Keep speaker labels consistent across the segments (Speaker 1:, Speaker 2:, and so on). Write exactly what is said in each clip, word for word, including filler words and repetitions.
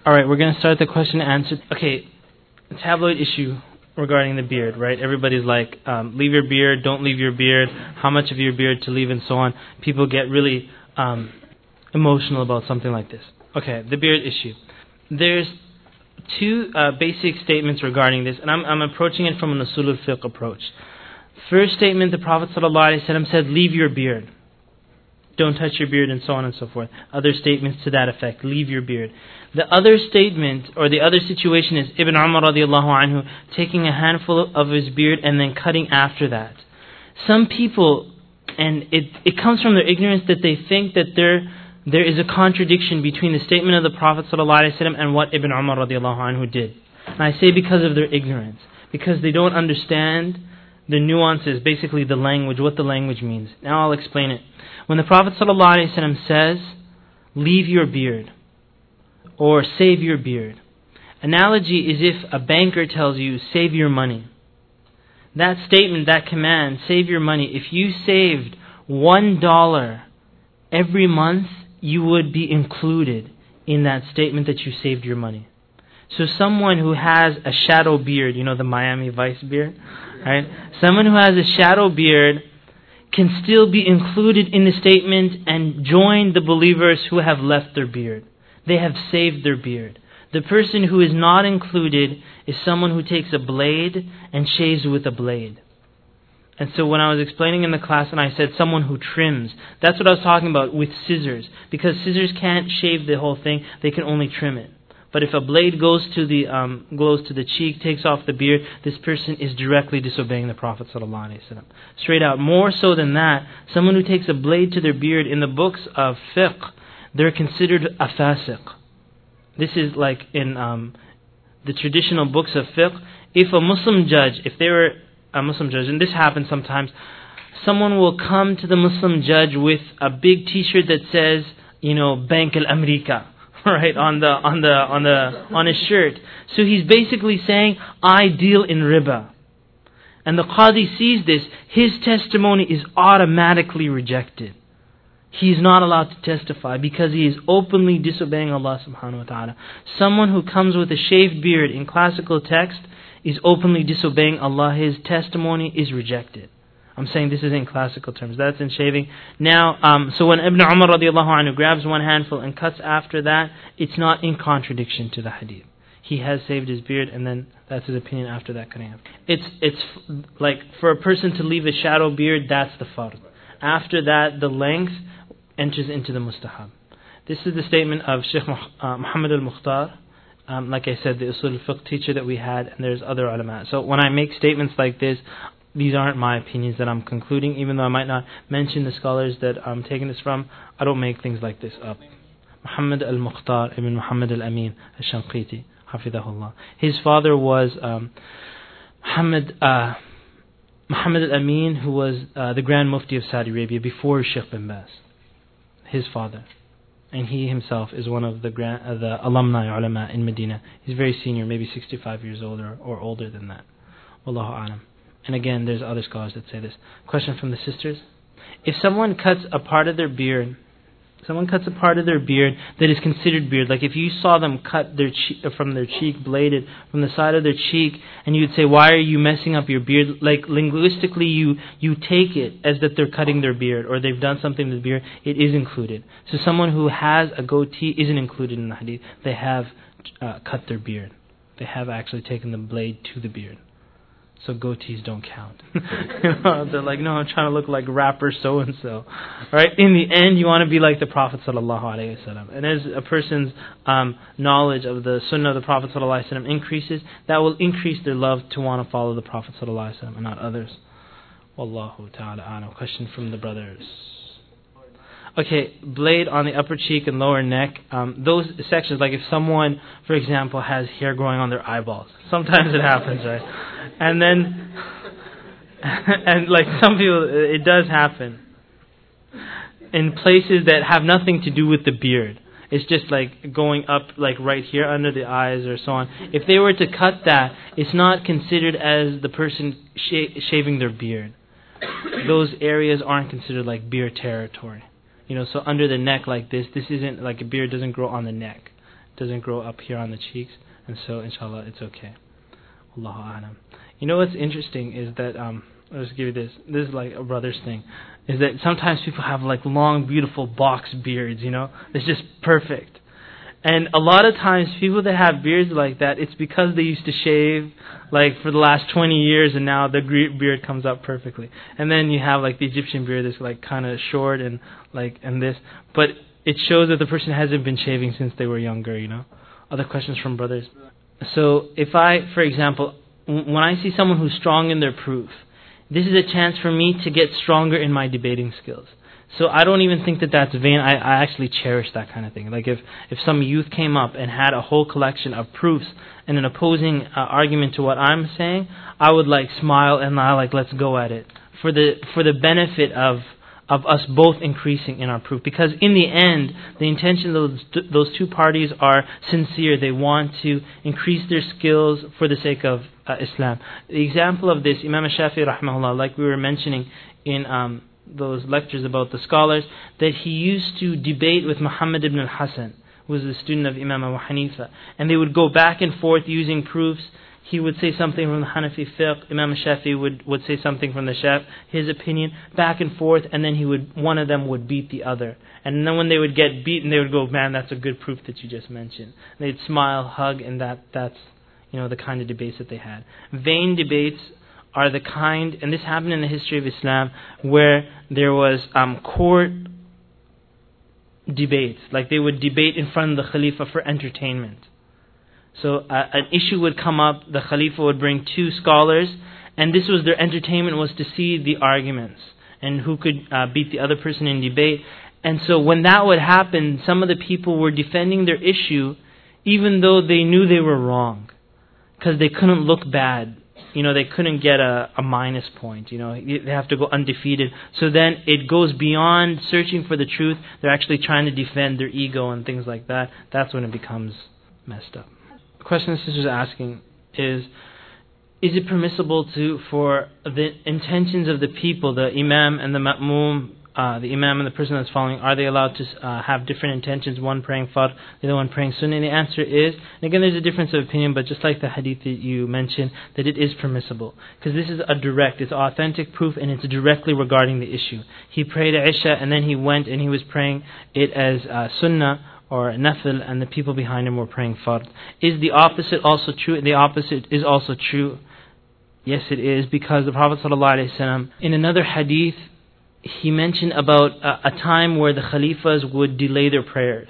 Speaker 1: Alright, we're going to start the question and answer. Okay, tabloid issue regarding the beard, right? Everybody's like, um, leave your beard, don't leave your beard, how much of your beard to leave and so on. People get really um, emotional about something like this. Okay, the beard issue. There's two uh, basic statements regarding this, and I'm, I'm approaching it from an usul al-fiqh approach. First statement, the Prophet ﷺ said, leave your beard. Don't touch your beard and so on and so forth. Other statements to that effect, leave your beard. The other statement, or the other situation is Ibn Umar radiallahu anhu taking a handful of his beard and then cutting after that. Some people, and it, it comes from their ignorance that they think that there, there is a contradiction between the statement of the Prophet ﷺ and what Ibn Umar radiallahu anhu did. And I say because of their ignorance, because they don't understand the nuances, basically the language, what the language means. Now I'll explain it. When the Prophet ﷺ says, leave your beard, or save your beard, analogy is if a banker tells you, save your money. That statement, that command, save your money, if you saved one dollar every month, you would be included in that statement that you saved your money. So someone who has a shadow beard, you know the Miami Vice beard, right? Someone who has a shadow beard can still be included in the statement and join the believers who have left their beard. They have saved their beard. The person who is not included is someone who takes a blade and shaves with a blade. And so when I was explaining in the class and I said someone who trims, that's what I was talking about with scissors. Because scissors can't shave the whole thing, they can only trim it. But if a blade goes to the um, goes to the cheek, takes off the beard, this person is directly disobeying the Prophet ﷺ. Straight out. More so than that, someone who takes a blade to their beard, in the books of fiqh, they're considered a fasiq. This is like in um, the traditional books of fiqh. If a Muslim judge, if they were a Muslim judge, and this happens sometimes, someone will come to the Muslim judge with a big T-shirt that says, you know, Bank al-America, right, on the on the on the on his shirt. So he's basically saying, I deal in riba. And the Qadi sees this, his testimony is automatically rejected. He is not allowed to testify because he is openly disobeying Allah subhanahu wa ta'ala. Someone who comes with a shaved beard in classical text is openly disobeying Allah. His testimony is rejected. I'm saying this is in classical terms. That's in shaving. Now, um, so when Ibn Umar radiallahu anhu grabs one handful and cuts after that, it's not in contradiction to the hadith. He has saved his beard, and then that's his opinion after that cutting off. It's it's like for a person to leave a shadow beard, that's the fard. After that, the length enters into the mustahab. This is the statement of Shaykh uh, Muhammad al-Mukhtar. Um, like I said, the usul al-fiqh teacher that we had, and there's other ulama. So when I make statements like this, these aren't my opinions that I'm concluding, even though I might not mention the scholars that I'm taking this from. I don't make things like this up. Muhammad al-Mukhtar ibn Muhammad al-Amin al-Shanqiti, hafidahullah. His father was um, Muhammad, uh, Muhammad al-Amin, who was uh, the Grand Mufti of Saudi Arabia before Shaykh bin Baz. His father. And he himself is one of the grand, uh, the alumni ulama in Medina. He's very senior, maybe sixty-five years old or, or older than that. Wallahu a'lam. And again, there's other scholars that say this. Question from the sisters. If someone cuts a part of their beard, someone cuts a part of their beard that is considered beard, like if you saw them cut their che- from their cheek, bladed from the side of their cheek, and you'd say, why are you messing up your beard? Like linguistically, you, you take it as that they're cutting their beard, or they've done something to the beard, it is included. So someone who has a goatee isn't included in the hadith. They have uh, cut their beard. They have actually taken the blade to the beard. So goatees don't count. You know, they're like, no, I'm trying to look like rapper so-and-so. Right? In the end, you want to be like the Prophet ﷺ. And as a person's um, knowledge of the sunnah of the Prophet ﷺ increases, that will increase their love to want to follow the Prophet ﷺ and not others. Wallahu ta'ala a'lam. Question from the brothers. Okay, blade on the upper cheek and lower neck. Um, those sections, like if someone, for example, has hair growing on their eyeballs. Sometimes it happens, right? And then, and like some people, it does happen. In places that have nothing to do with the beard. It's just like going up like right here under the eyes or so on. If they were to cut that, it's not considered as the person sh- shaving their beard. Those areas aren't considered like beard territory. You know, so under the neck like this, this isn't like a beard doesn't grow on the neck. It doesn't grow up here on the cheeks, and so inshallah it's okay. Allahu a'lam. You know what's interesting is that um, I'll just give you this. This is like a brother's thing. Is that sometimes people have like long, beautiful box beards. You know, it's just perfect. And a lot of times people that have beards like that, it's because they used to shave like for the last twenty years, and now the beard comes up perfectly. And then you have like the Egyptian beard that's like kind of short and like and this, but it shows that the person hasn't been shaving since they were younger. You know. Other questions from brothers. So if I, for example, when I see someone who's strong in their proof, this is a chance for me to get stronger in my debating skills. So I don't even think that that's vain. I, I actually cherish that kind of thing. Like if, if some youth came up and had a whole collection of proofs and an opposing uh, argument to what I'm saying, I would like smile and I like let's go at it for the for the benefit of of us both increasing in our proof. Because in the end, the intention of those those two parties are sincere. They want to increase their skills for the sake of uh, Islam. The example of this, Imam Shafi'i rahimahullah, like we were mentioning in um, those lectures about the scholars, that he used to debate with Muhammad ibn al-Hasan, who was the student of Imam Abu Hanifa, and they would go back and forth using proofs. He would say something from the Hanafi fiqh, Imam Shafi'i would, would say something from the Shaf, his opinion, back and forth, and then he would one of them would beat the other. And then when they would get beaten, they would go, man, that's a good proof that you just mentioned. And they'd smile, hug, and that that's you know the kind of debates that they had. Vain debates are the kind, and this happened in the history of Islam, where there was um, court debates. Like they would debate in front of the Khalifa for entertainment. So uh, an issue would come up, the Khalifa would bring two scholars, and this was their entertainment, was to see the arguments and who could uh, beat the other person in debate. And so when that would happen, some of the people were defending their issue even though they knew they were wrong, because they couldn't look bad. You know, they couldn't get a, a minus point. You know, they have to go undefeated. So then it goes beyond searching for the truth. They're actually trying to defend their ego and things like that. That's when it becomes messed up. The question the sister's asking is, is it permissible to, for the intentions of the people, the imam and the ma'moom, uh, the imam and the person that's following, are they allowed to uh, have different intentions, one praying fard, the other one praying sunnah? And the answer is, and again there's a difference of opinion, but just like the hadith that you mentioned, that it is permissible. Because this is a direct, it's authentic proof, and it's directly regarding the issue. He prayed Isha and then he went and he was praying it as uh, sunnah or nafil, and the people behind him were praying fard. Is the opposite also true? The opposite is also true. Yes, it is, because the Prophet ﷺ, in another hadith, he mentioned about a, a time where the Khalifas would delay their prayers.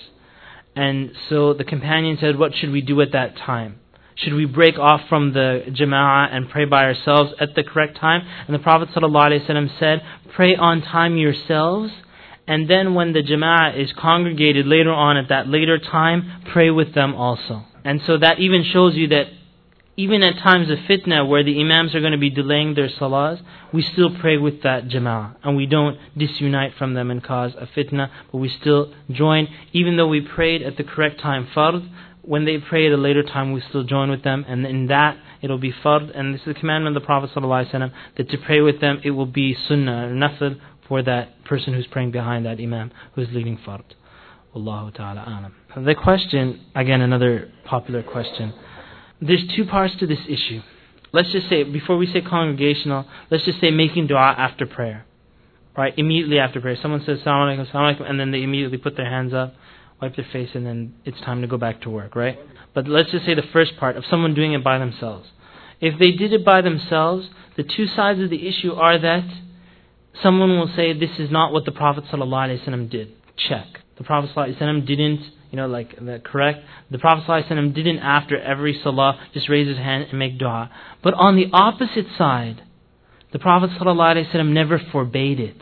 Speaker 1: And so the companion said, what should we do at that time? Should we break off from the jama'ah and pray by ourselves at the correct time? And the Prophet ﷺ said, pray on time yourselves, and then when the jama'ah is congregated later on at that later time, pray with them also. And so that even shows you that even at times of fitna where the imams are going to be delaying their salahs, we still pray with that jama'ah, and we don't disunite from them and cause a fitna, but we still join. Even though we prayed at the correct time fard, when they pray at a later time, we still join with them, and in that it'll be fard. And this is the commandment of the Prophet ﷺ, that to pray with them it will be sunnah or nafil for that person who's praying behind that imam who's leading fard. Wallahu ta'ala alam. The question, again another popular question. There's two parts to this issue. Let's just say, before we say congregational, let's just say making dua after prayer. Right? Immediately after prayer. Someone says, Assalamu alaikum, Assalamu alaikum, and then they immediately put their hands up, wipe their face, and then it's time to go back to work, right? But let's just say the first part of someone doing it by themselves. If they did it by themselves, the two sides of the issue are that someone will say, this is not what the Prophet ﷺ did. Check. The Prophet ﷺ didn't, you know, like, the correct. The Prophet ﷺ didn't, after every salah, just raise his hand and make dua. But on the opposite side, the Prophet ﷺ never forbade it.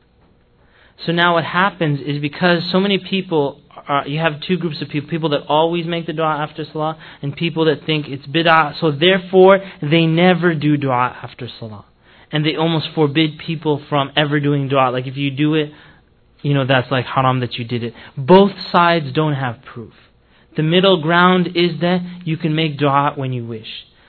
Speaker 1: So now what happens is, because so many people, are, you have two groups of people, people that always make the dua after salah, and people that think it's bid'ah, so therefore they never do dua after salah. And they almost forbid people from ever doing dua. Like if you do it, you know, that's like haram that you did it. Both sides don't have proof. The middle ground is that you can make dua when you wish.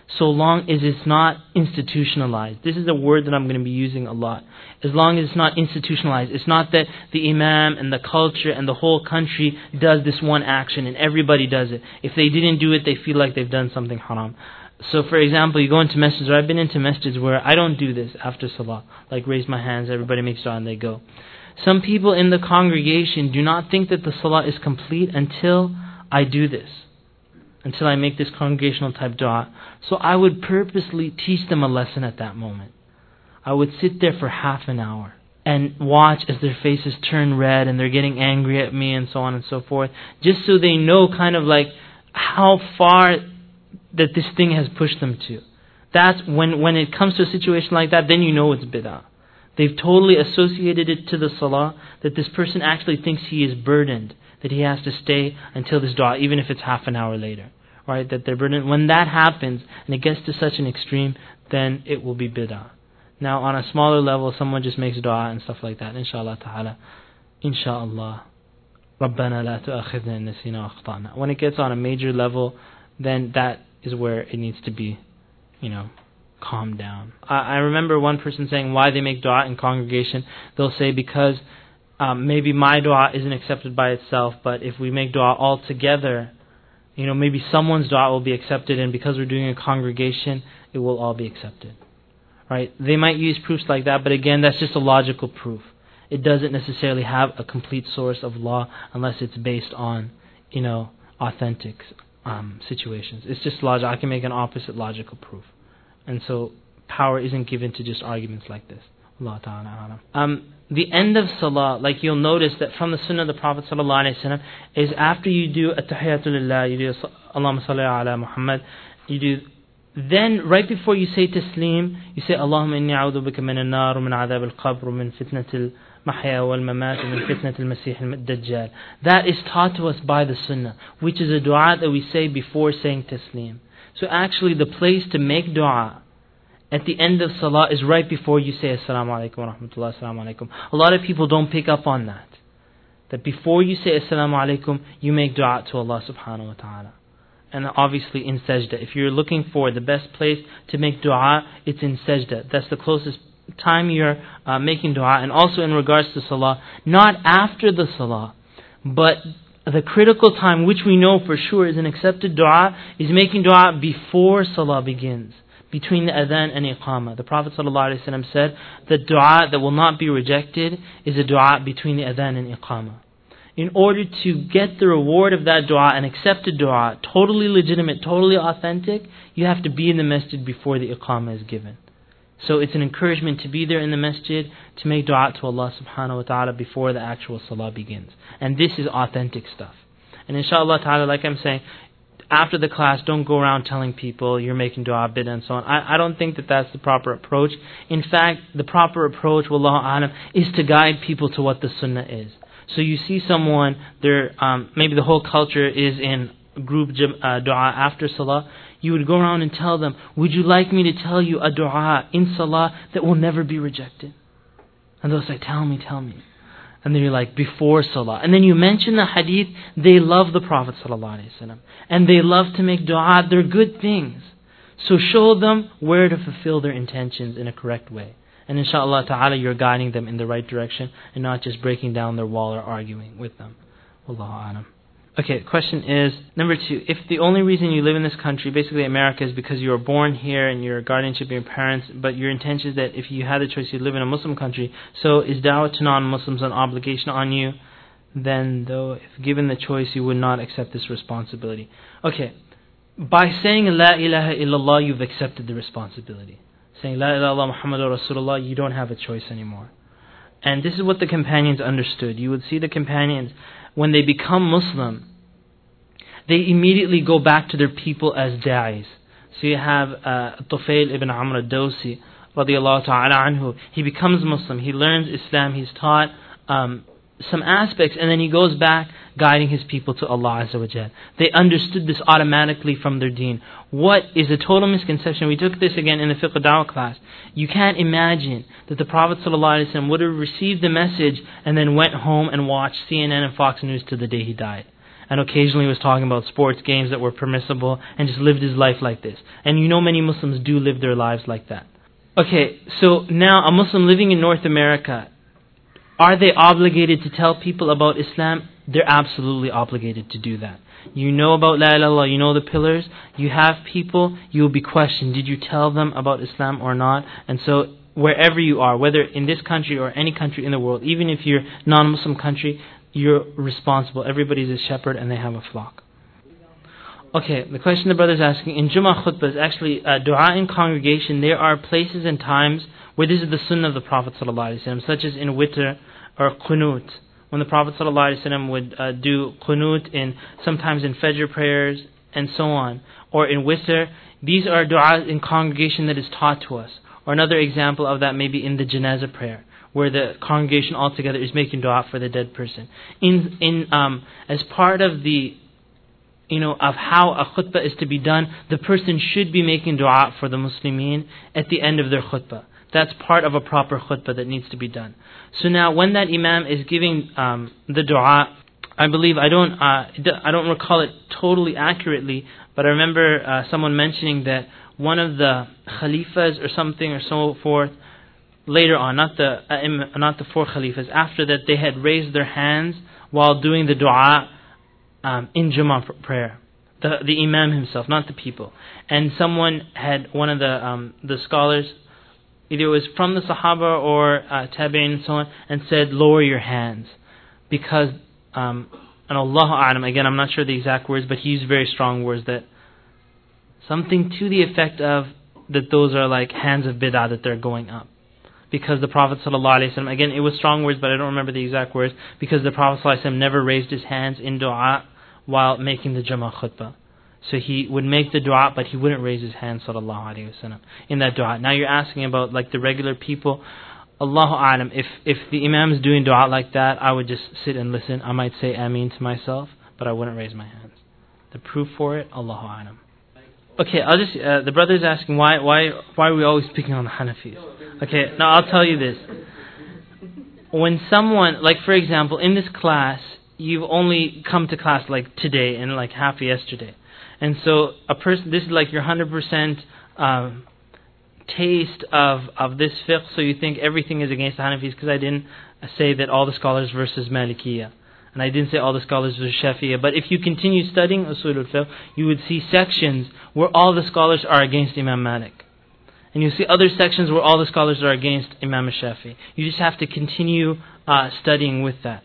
Speaker 1: so long as it's not institutionalized. This is a word that I'm going to be using a lot. As long as it's not institutionalized. It's not that the imam and the culture and the whole country does this one action and everybody does it. If they didn't do it, they feel like they've done something haram. So for example, you go into masjids, or I've been into masjids where I don't do this after salah. Like raise my hands, everybody makes dua and they go. Some people in the congregation do not think that the salah is complete until I do this. Until I make this congregational type dua. So I would purposely teach them a lesson at that moment. I would sit there for half an hour and watch as their faces turn red and they're getting angry at me and so on and so forth. Just so they know kind of like how far that this thing has pushed them to. That's when, when it comes to a situation like that, then you know it's bid'ah. They've totally associated it to the salah, that this person actually thinks he is burdened, that he has to stay until this dua, even if it's half an hour later. Right? That they're burdened. When that happens, and it gets to such an extreme, then it will be bid'ah. Now on a smaller level, someone just makes dua and stuff like that. Inshallah ta'ala. Inshallah. رَبَّنَا لَا تُؤَخِذْنَا إِن نَسِينَا وَأَخْطَأْنَا. When it gets on a major level, then that is where it needs to be, you know, calmed down. I, I remember one person saying why they make dua in congregation. They'll say because um, maybe my dua isn't accepted by itself, but if we make dua all together, you know, maybe someone's dua will be accepted, and because we're doing a congregation, it will all be accepted. Right? They might use proofs like that, but again, that's just a logical proof. It doesn't necessarily have a complete source of law unless it's based on, you know, authentic um, situations. It's just logic. I can make an opposite logical proof. And so power isn't given to just arguments like this. Allah Ta'ala. Um, the end of salah, like you'll notice that from the sunnah of the Prophet Sallallahu Alaihi Wasallam, is after you do at-tahiyyatu lillah, you do Allahumma salli ala Muhammad, you do, then right before you say taslim, you say Allahumma inni a'udhu bika min al-nar wa min adhab al-qabr wa min fitnat al-mahya wal-mamat wa min fitnat al-masih al-dajjal. That is taught to us by the sunnah, which is a dua that we say before saying taslim. So actually the place to make dua at the end of salah is right before you say Assalamu alaikum wa rahmatullah, Assalamu alaikum. A lot of people don't pick up on that. That before you say Assalamu alaikum, you make dua to Allah subhanahu wa ta'ala. And obviously in sajda. If you're looking for the best place to make dua, it's in sajda. That's the closest time you're uh, making dua. And also in regards to salah, not after the salah, but the critical time, which we know for sure is an accepted dua, is making dua before salah begins. Between the adhan and iqamah. The Prophet ﷺ said that dua that will not be rejected is a dua between the adhan and iqamah. In order to get the reward of that dua, an accepted dua, totally legitimate, totally authentic, you have to be in the masjid before the iqamah is given. So it's an encouragement to be there in the masjid, to make dua to Allah subhanahu wa ta'ala before the actual salah begins. And this is authentic stuff. And inshallah ta'ala, like I'm saying, after the class, don't go around telling people you're making dua, bid'ah and so on. I, I don't think that that's the proper approach. In fact, the proper approach, wallahu a'lam, is to guide people to what the sunnah is. So you see someone, they're, um, maybe the whole culture is in group uh, dua after salah. You would go around and tell them, would you like me to tell you a dua in salah that will never be rejected? And they'll say, tell me, tell me. And then you're like, before salah. And then you mention the hadith, they love the Prophet ﷺ. And they love to make dua, they're good things. So show them where to fulfill their intentions in a correct way. And inshallah ta'ala, you're guiding them in the right direction and not just breaking down their wall or arguing with them. Wallahu a'lam. Okay, the question is, number two, if the only reason you live in this country, basically America, is because you were born here and your guardianship of your parents, but your intention is that if you had the choice, you'd live in a Muslim country, so is da'wah to non-Muslims an obligation on you? Then, though, if given the choice, you would not accept this responsibility. Okay, by saying La ilaha illallah, you've accepted the responsibility. Saying La ilaha illallah Muhammadur Rasulullah, you don't have a choice anymore. And this is what the companions understood. You would see the companions, when they become Muslim, they immediately go back to their people as da'is. So you have uh, Tufail ibn Amr al-Dawsi, radiyallahu ta'ala anhu. He becomes Muslim, he learns Islam, he's taught um, some aspects, and then he goes back guiding his people to Allah Azza wa Jal. They understood this automatically from their deen. What is a total misconception? We took this again in the fiqh da'wah class. You can't imagine that the Prophet ﷺ would have received the message and then went home and watched C N N and Fox News to the day he died. and occasionally was talking about sports games that were permissible and just lived his life like this. And you know many Muslims do live their lives like that. Okay, so now a Muslim living in North America, are they obligated to tell people about Islam? They're absolutely obligated to do that. You know about La ilaha illallah, you know the pillars, you have people, you will be questioned, did you tell them about Islam or not? And so wherever you are, whether in this country or any country in the world, even if you're non-Muslim country, you're responsible. Everybody's a shepherd and they have a flock. Okay, the question the brother is asking, in Jummah khutbah, is actually uh, dua in congregation. There are places and times where this is the sunnah of the Prophet ﷺ, such as in witr or qunut. When the Prophet ﷺ would uh, do qunut, in, sometimes in fajr prayers and so on, or in witr, these are du'as in congregation that is taught to us. Or another example of that may be in the janazah prayer, where the congregation altogether is making dua for the dead person. In in um as part of the you know of how a khutbah is to be done, the person should be making dua for the Muslimin at the end of their khutbah. That's part of a proper khutbah that needs to be done. So now, when that imam is giving um, the dua, I believe I don't uh, I don't recall it totally accurately, but I remember uh, someone mentioning that one of the khalifas or something or so forth, later on, not the uh, not the four khalifas, after that they had raised their hands while doing the dua um, in Jummah prayer. The the imam himself, not the people. And someone had, one of the um, the scholars, either it was from the Sahaba or uh, Tabi'in and so on, and said, lower your hands. Because, um, and Allahu A'lam, again I'm not sure the exact words, but he used very strong words, that something to the effect of that those are like hands of bid'ah, that they're going up. Because the Prophet ﷺ, again it was strong words but I don't remember the exact words, because the Prophet ﷺ never raised his hands in dua while making the Jummah khutbah. So he would make the dua, but he wouldn't raise his hands, sallallahu alaihi wasallam, in that dua. Now you're asking about like the regular people. Allahu A'lam, if if the imam is doing dua like that, I would just sit and listen. I might say Ameen to myself, but I wouldn't raise my hands. The proof for it, Allahu A'lam. Okay, I'll just. Uh, the brother is asking why why why are we always picking on the Hanafis? Okay, now I'll tell you this. When someone, like for example, in this class, you've only come to class like today and like half yesterday. And so a person, this is like your one hundred percent um, taste of, of this fiqh, so you think everything is against the Hanafis, because I didn't say that all the scholars versus Malikiyah. And I didn't say all the scholars versus Shafi'iyah. But if you continue studying Usul al-Fiqh, you would see sections where all the scholars are against Imam Malik. And you see other sections where all the scholars are against Imam Shafi. You just have to continue uh, studying with that.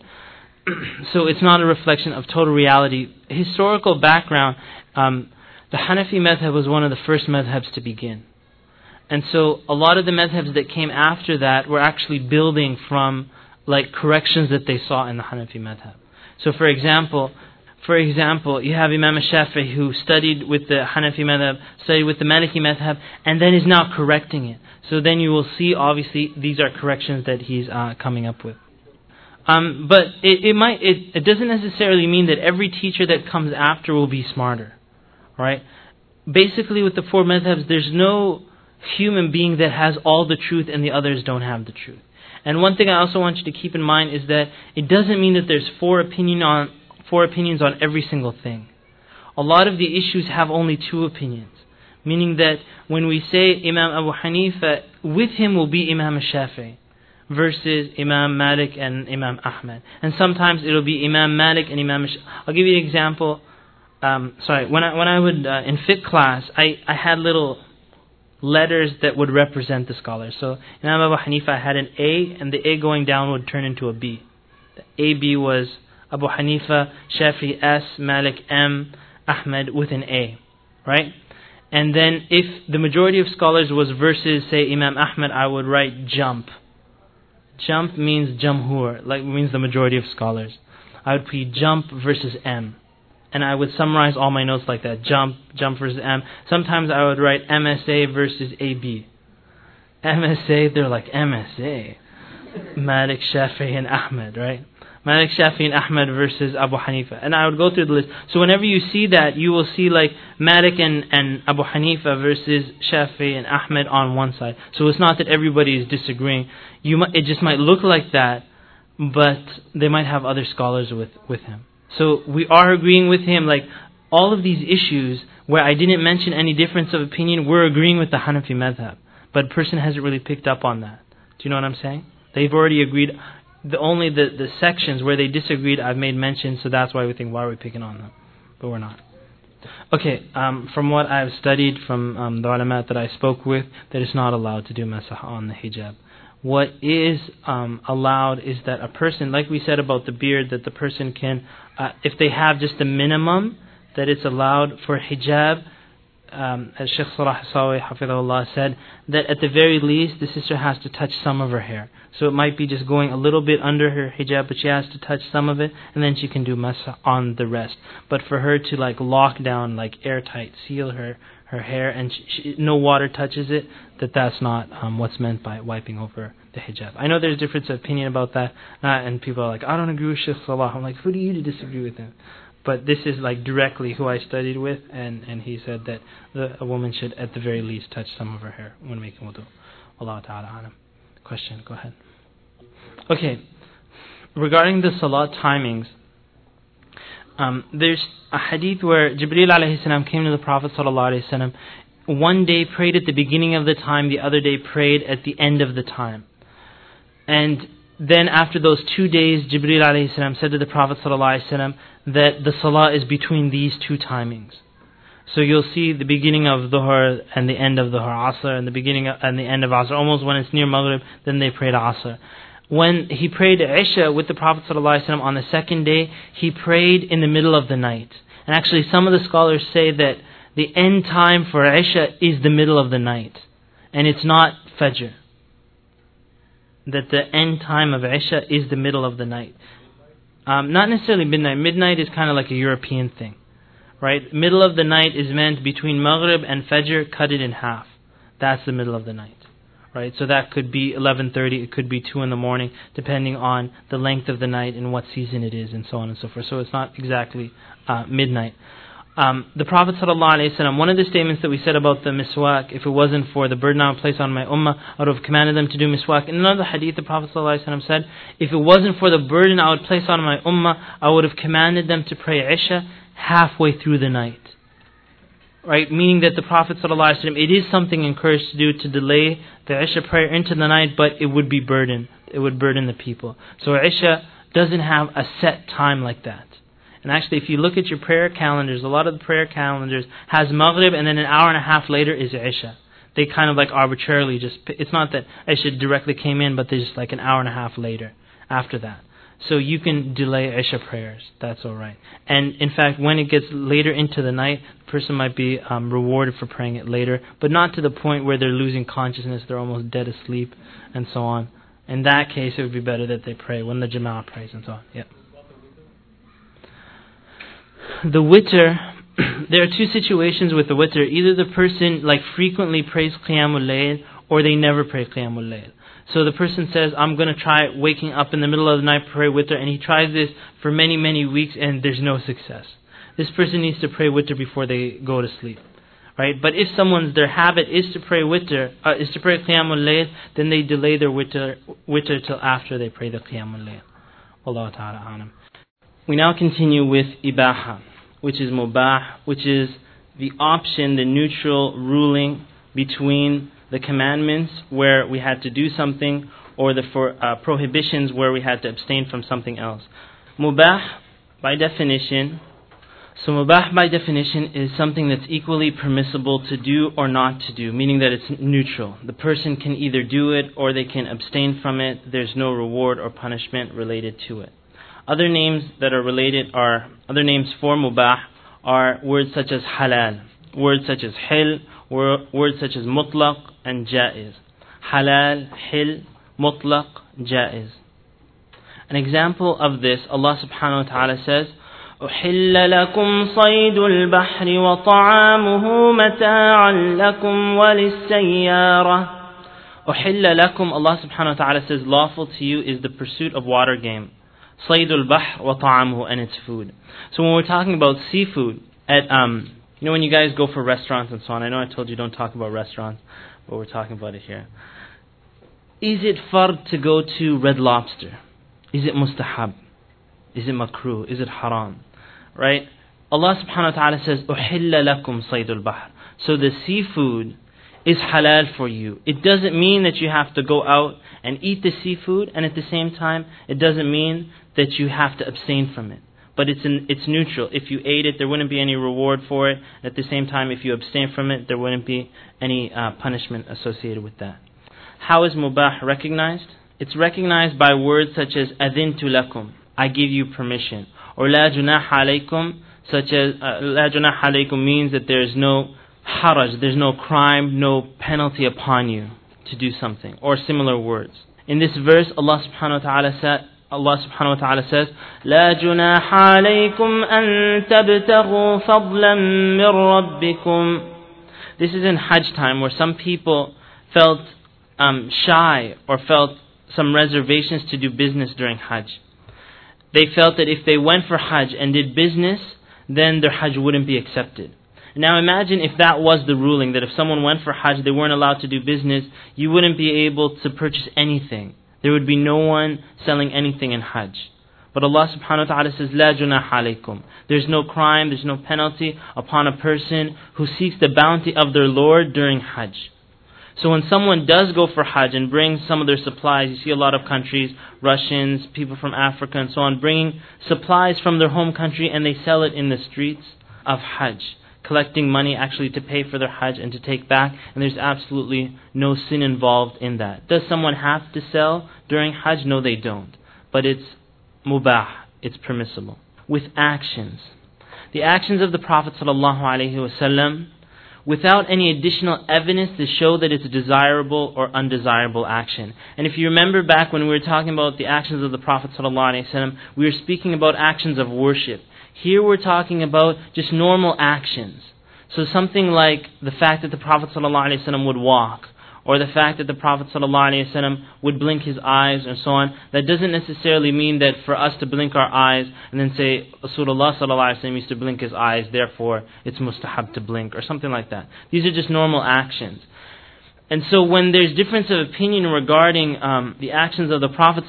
Speaker 1: So it's not a reflection of total reality. Historical background, um, the Hanafi madhab was one of the first madhabs to begin. And so a lot of the madhabs that came after that were actually building from like corrections that they saw in the Hanafi madhab. So for example, for example, you have Imam Shafi who studied with the Hanafi madhab, studied with the Maliki madhab, and then is now correcting it. So then you will see, obviously, these are corrections that he's uh, coming up with. Um, but it, it might it, it doesn't necessarily mean that every teacher that comes after will be smarter, right? Basically, with the four madhabs, there's no human being that has all the truth and the others don't have the truth. And one thing I also want you to keep in mind is that it doesn't mean that there's four opinion on four opinions on every single thing. A lot of the issues have only two opinions, meaning that when we say Imam Abu Hanifa, with him will be Imam Shafi'i versus Imam Malik and Imam Ahmad. And sometimes it'll be Imam Malik and Imam Shafi'i. I'll give you an example. Um, sorry, when I when I would uh, in fiqh class, I, I had little letters that would represent the scholars. So Imam Abu Hanifa had an A, and the A going down would turn into a B. The A B was Abu Hanifa, Shafi S, Malik M, Ahmad with an A, right? And then if the majority of scholars was versus, say, Imam Ahmad, I would write jump. Jump means jamhur, like means the majority of scholars. I would put jump versus M. And I would summarize all my notes like that. Jump, jump versus M. Sometimes I would write M S A versus A B. M S A, they're like M S A. Malik, Shafi, and Ahmad, right? Malik, Shafi, and Ahmad versus Abu Hanifa. And I would go through the list. So whenever you see that, you will see like Malik and, and Abu Hanifa versus Shafi and Ahmad on one side. So it's not that everybody is disagreeing. You might, it just might look like that, but they might have other scholars with, with him. So we are agreeing with him, like all of these issues where I didn't mention any difference of opinion, we're agreeing with the Hanafi madhab. But a person hasn't really picked up on that. Do you know what I'm saying? They've already agreed. The only the, the sections where they disagreed, I've made mention, so that's why we think, why are we picking on them? But we're not. Okay, um, from what I've studied from um, the ulama that I spoke with, that it's not allowed to do masah on the hijab. What is um, allowed is that a person, like we said about the beard, that the person can, uh, if they have just a minimum, that it's allowed for hijab. Um, as Shaykh Salah Sawi Hafidhullah said, that at the very least the sister has to touch some of her hair. So it might be just going a little bit under her hijab, but she has to touch some of it, and then she can do masah on the rest. But for her to like lock down, like airtight, seal her, her hair, and she, she, no water touches it, that that's not um, what's meant by wiping over the hijab. I know there's difference of opinion about that, uh, and people are like, I don't agree with Shaykh Salah. I'm like, who do you to disagree with him? But this is like directly who I studied with, and, and he said that the, a woman should at the very least touch some of her hair when making wudu. Allah Ta'ala alam. Question, go ahead. Okay, regarding the salat timings, um, there's a hadith where Jibreel alayhi salam came to the Prophet sallallahu alayhi wasallam. One day prayed at the beginning of the time, the other day prayed at the end of the time. And then after those two days, Jibreel alayhi salam said to the Prophet sallallahu alayhi wasallam that the salah is between these two timings. So you'll see the beginning of Dhuhr and the end of Dhuhr, Asr, and the beginning of, and the end of Asr. Almost when it's near Maghrib, then they prayed Asr. When he prayed Isha with the Prophet ﷺ on the second day, he prayed in the middle of the night. And actually some of the scholars say that the end time for Isha is the middle of the night. And it's not Fajr. That the end time of Isha is the middle of the night. Um, not necessarily midnight. Midnight is kind of like a European thing. Right? Middle of the night is meant between Maghrib and Fajr, cut it in half. That's the middle of the night. Right? So that could be eleven thirty, it could be two in the morning, depending on the length of the night and what season it is, and so on and so forth. So it's not exactly uh, midnight. Um, the Prophet ﷺ, one of the statements that we said about the miswak, if it wasn't for the burden I would place on my ummah, I would have commanded them to do miswak. In another hadith, the Prophet ﷺ said, if it wasn't for the burden I would place on my ummah, I would have commanded them to pray Isha halfway through the night. Right? Meaning that the Prophet ﷺ, it is something encouraged to do, to delay the Isha prayer into the night, but it would be burden. It would burden the people. So Isha doesn't have a set time like that. And actually, if you look at your prayer calendars, a lot of the prayer calendars has Maghrib, and then an hour and a half later is Isha. They kind of like arbitrarily just, it's not that Isha directly came in, but there's just like an hour and a half later after that. So you can delay Isha prayers. That's all right. And in fact, when it gets later into the night, the person might be um, rewarded for praying it later, but not to the point where they're losing consciousness, they're almost dead asleep, and so on. In that case, it would be better that they pray when the Jama'ah prays and so on. Yeah. The witr, there are two situations with the witr. Either the person like frequently prays Qiyamul Layl, or they never pray Qiyamul Layl. So the person says, I'm going to try waking up in the middle of the night, pray witr, and he tries this for many, many weeks and there's no success. This person needs to pray witr before they go to sleep. Right? But if someone's, their habit is to pray witr, uh, is to pray Qiyamul Layl, then they delay their witr, witr till after they pray the Qiyamul Layl. Wallahu ta'ala alam. We now continue with ibaha, which is mubah, which is the option, the neutral ruling between the commandments where we had to do something, or the for, uh, prohibitions where we had to abstain from something else. Mubah, by definition, so mubah by definition is something that's equally permissible to do or not to do, meaning that it's neutral. The person can either do it or they can abstain from it. There's no reward or punishment related to it. Other names that are related are, other names for mubah are words such as halal, words such as hil, words such as mutlaq and jaiz. Halal, hil, mutlaq, jaiz. An example of this, Allah subhanahu wa ta'ala says, أُحِلَّ لَكُمْ صَيْدُ الْبَحْرِ وَطَعَامُهُ مَتَاعًا لَكُمْ وَلِلسَّيَّارَةِ. أُحِلَّ لَكُمْ, Allah subhanahu wa ta'ala says, lawful to you is the pursuit of water game. Saydul bahr wa ta'amuhu, and its food. So when we're talking about seafood, at um, you know when you guys go for restaurants and so on, I know I told you don't talk about restaurants, but we're talking about it here. Is it fard to go to Red Lobster? Is it mustahab? Is it makruh? Is it haram? Right? Allah subhanahu wa ta'ala says, أُحِلَّ لَكُمْ صَيْدُ الْبَحْرِ. So the seafood is halal for you. It doesn't mean that you have to go out and eat the seafood, and at the same time, it doesn't mean that you have to abstain from it. But it's in, it's neutral. If you ate it, there wouldn't be any reward for it. At the same time, if you abstain from it, there wouldn't be any uh, punishment associated with that. How is mubah recognized? It's recognized by words such as adhintu lakum, I give you permission. Or la junah alaykum, such as uh, la junah alaykum means that there is no haraj, there's no crime, no penalty upon you to do something. Or similar words. In this verse, Allah subhanahu wa ta'ala said, Allah subhanahu wa ta'ala says, لا جناح عليكم أن تبتغوا فضلا من ربكم. This is in Hajj time, where some people felt um, shy or felt some reservations to do business during Hajj. They felt that if they went for Hajj and did business, then their Hajj wouldn't be accepted. Now imagine if that was the ruling, that if someone went for Hajj, they weren't allowed to do business, you wouldn't be able to purchase anything. There would be no one selling anything in Hajj. But Allah subhanahu wa ta'ala says, La junah alaykum. There's no crime, there's no penalty upon a person who seeks the bounty of their Lord during Hajj. So when someone does go for Hajj and brings some of their supplies, you see a lot of countries, Russians, people from Africa and so on, bringing supplies from their home country and they sell it in the streets of Hajj, collecting money actually to pay for their Hajj and to take back, and there's absolutely no sin involved in that. Does someone have to sell during Hajj? No, they don't. But it's mubah, it's permissible. With actions. The actions of the Prophet ﷺ, without any additional evidence to show that it's a desirable or undesirable action. And if you remember back when we were talking about the actions of the Prophet ﷺ, we were speaking about actions of worship. Here we're talking about just normal actions. So something like the fact that the Prophet ﷺ would walk, or the fact that the Prophet ﷺ would blink his eyes and so on, that doesn't necessarily mean that for us to blink our eyes and then say, Rasulullah ﷺ used to blink his eyes, therefore it's mustahab to blink, or something like that. These are just normal actions. And so when there's difference of opinion regarding um, the actions of the Prophet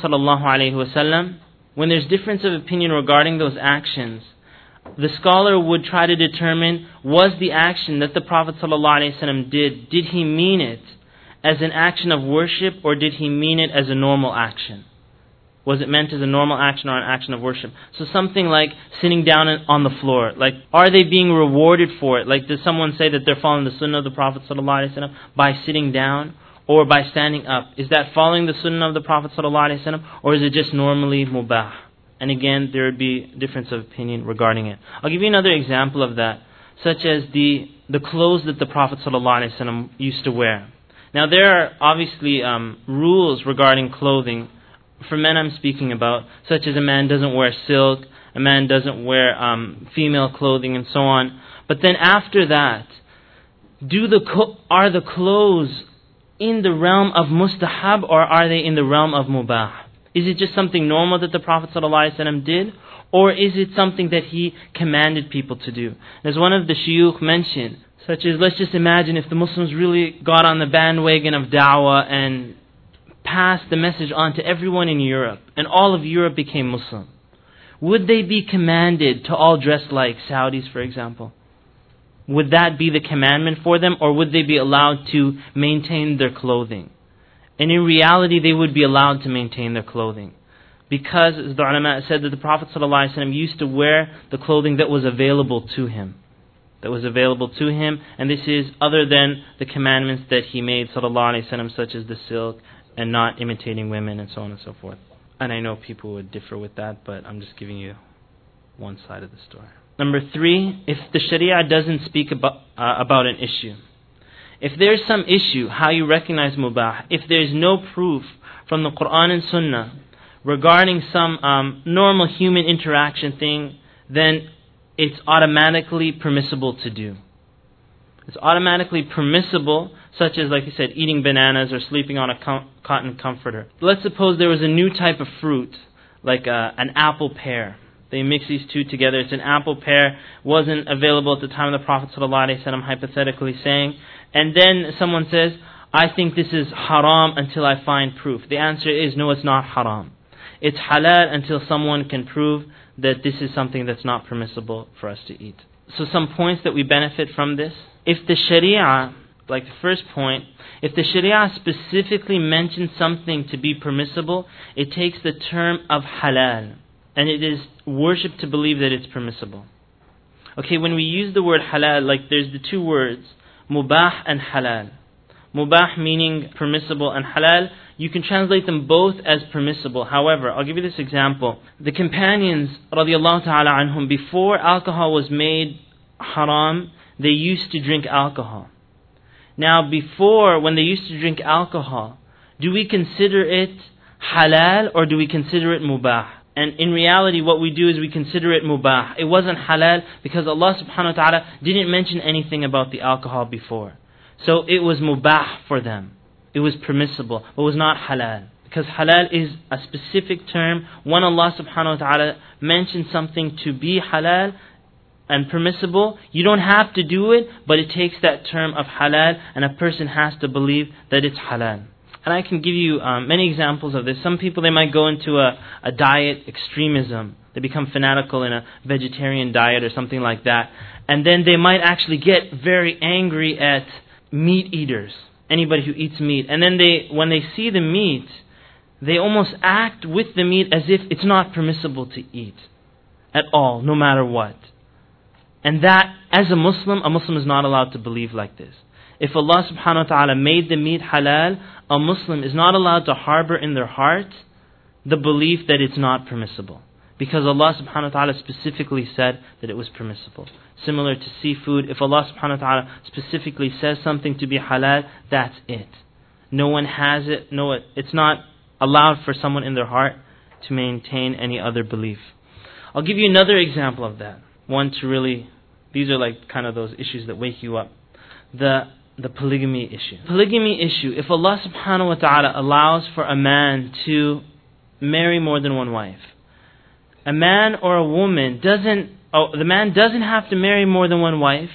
Speaker 1: ﷺ, when there's difference of opinion regarding those actions, the scholar would try to determine, was the action that the Prophet ﷺ did, did he mean it as an action of worship, or did he mean it as a normal action? Was it meant as a normal action or an action of worship? So something like sitting down on the floor, like, are they being rewarded for it? Like, does someone say that they're following the sunnah of the Prophet ﷺ by sitting down or by standing up? Is that following the sunnah of the Prophet ﷺ, or is it just normally mubah? And again, there would be difference of opinion regarding it. I'll give you another example of that, such as the the clothes that the Prophet ﷺ used to wear. Now there are obviously um, rules regarding clothing, for men I'm speaking about, such as a man doesn't wear silk, a man doesn't wear um, female clothing and so on. But then after that, do the co- are the clothes in the realm of mustahab, or are they in the realm of mubah? Is it just something normal that the Prophet ﷺ did? Or is it something that he commanded people to do? As one of the shuyukh mentioned, such as, let's just imagine if the Muslims really got on the bandwagon of da'wah and passed the message on to everyone in Europe, and all of Europe became Muslim. Would they be commanded to all dress like Saudis, for example? Would that be the commandment for them, or would they be allowed to maintain their clothing? And in reality, they would be allowed to maintain their clothing. Because, as the ulama said, that the Prophet ﷺ used to wear the clothing that was available to him. That was available to him. And this is other than the commandments that he made, ﷺ, such as the silk and not imitating women and so on and so forth. And I know people would differ with that, but I'm just giving you one side of the story. Number three, if the Sharia doesn't speak about, uh, about an issue, if there's some issue, how you recognize mubah, if there's no proof from the Quran and Sunnah regarding some um, normal human interaction thing, then it's automatically permissible to do. It's automatically permissible, such as, like you said, eating bananas or sleeping on a com- cotton comforter. Let's suppose there was a new type of fruit, like a, an apple pear. They mix these two together. It's an apple pear, wasn't available at the time of the Prophet ﷺ, hypothetically saying. And then someone says, I think this is haram until I find proof. The answer is, no, it's not haram. it's halal until someone can prove that this is something that's not permissible for us to eat. So some points that we benefit from this. If the Sharia, like the first point, if the Sharia specifically mentions something to be permissible, it takes the term of halal, and it is worship to believe that it's permissible. Okay, when we use the word halal, like there's the two words, mubah and halal. Mubah meaning permissible, and halal, you can translate them both as permissible. However, I'll give you this example. The companions, radiallahu ta'ala anhum, before alcohol was made haram, they used to drink alcohol. Now before, when they used to drink alcohol, do we consider it halal or do we consider it mubah? And in reality what we do is we consider it mubah. It wasn't halal because Allah subhanahu wa ta'ala didn't mention anything about the alcohol before. So it was mubah for them. It was permissible, but it was not halal. Because halal is a specific term. When Allah subhanahu wa ta'ala mentions something to be halal and permissible, you don't have to do it, but it takes that term of halal, and a person has to believe that it's halal. And I can give you um, many examples of this. Some people, they might go into a, a diet extremism. They become fanatical in a vegetarian diet or something like that. And then they might actually get very angry at meat eaters, anybody who eats meat. And then they, when they see the meat, they almost act with the meat as if it's not permissible to eat at all, no matter what. And that, as a Muslim, a Muslim is not allowed to believe like this. If Allah subhanahu wa ta'ala made the meat halal, a Muslim is not allowed to harbor in their heart the belief that it's not permissible. Because Allah subhanahu wa ta'ala specifically said that it was permissible. Similar to seafood, if Allah subhanahu wa ta'ala specifically says something to be halal, that's it. No one has it, no, it's not allowed for someone in their heart to maintain any other belief. I'll give you another example of that. One to really, these are like kind of those issues that wake you up. The the polygamy issue. Polygamy issue, if Allah subhanahu wa ta'ala allows for a man to marry more than one wife, a man or a woman doesn't, oh, the man doesn't have to marry more than one wife,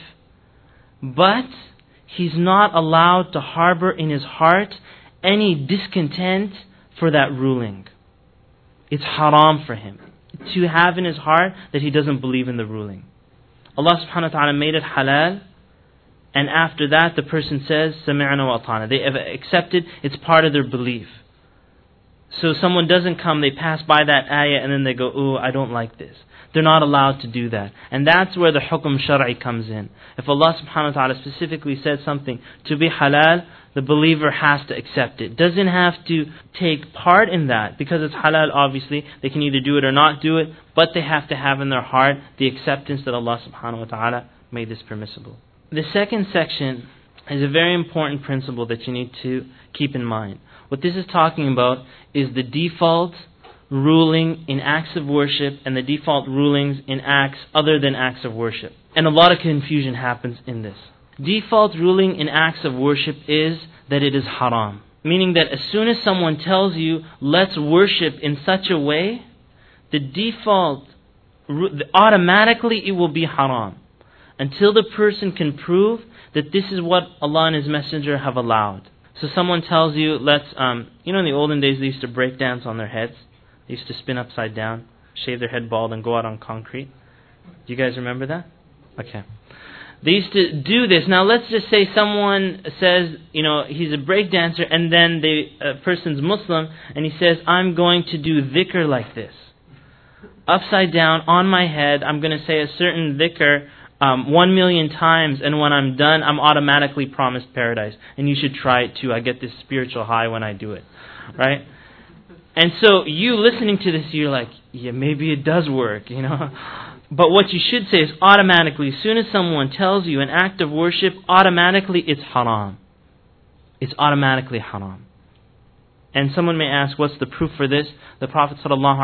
Speaker 1: but he's not allowed to harbor in his heart any discontent for that ruling. It's haram for him to have in his heart that he doesn't believe in the ruling. Allah subhanahu wa ta'ala made it halal, and after that the person says, Sami'na wa ata'na. They have accepted, it's part of their belief. So someone doesn't come, they pass by that ayah and then they go, ooh, I don't like this. They're not allowed to do that. And that's where the hukum shar'i comes in. If Allah subhanahu wa ta'ala specifically said something to be halal, the believer has to accept it. Doesn't have to take part in that. Because it's halal, obviously, they can either do it or not do it, but they have to have in their heart the acceptance that Allah subhanahu wa ta'ala made this permissible. The second section is a very important principle that you need to keep in mind. What this is talking about is the default ruling in acts of worship and the default rulings in acts other than acts of worship. And a lot of confusion happens in this. Default ruling in acts of worship is that it is haram. Meaning that as soon as someone tells you, let's worship in such a way, the default, automatically it will be haram. Until the person can prove that this is what Allah and His Messenger have allowed. So someone tells you, let's, um, you know in the olden days they used to break dance on their heads. They used to spin upside down, shave their head bald and go out on concrete. Do you guys remember that? Okay. They used to do this. Now let's just say someone says, you know, he's a break dancer, and then the uh, person's Muslim and he says, I'm going to do dhikr like this. Upside down on my head, I'm going to say a certain dhikr Um, one million times, and when I'm done, I'm automatically promised paradise. And you should try it too. I get this spiritual high when I do it. Right? And so you listening to this, you're like, yeah, maybe it does work, you know. But what you should say is automatically, as soon as someone tells you an act of worship, automatically it's haram. It's automatically haram. And someone may ask, what's the proof for this? The Prophet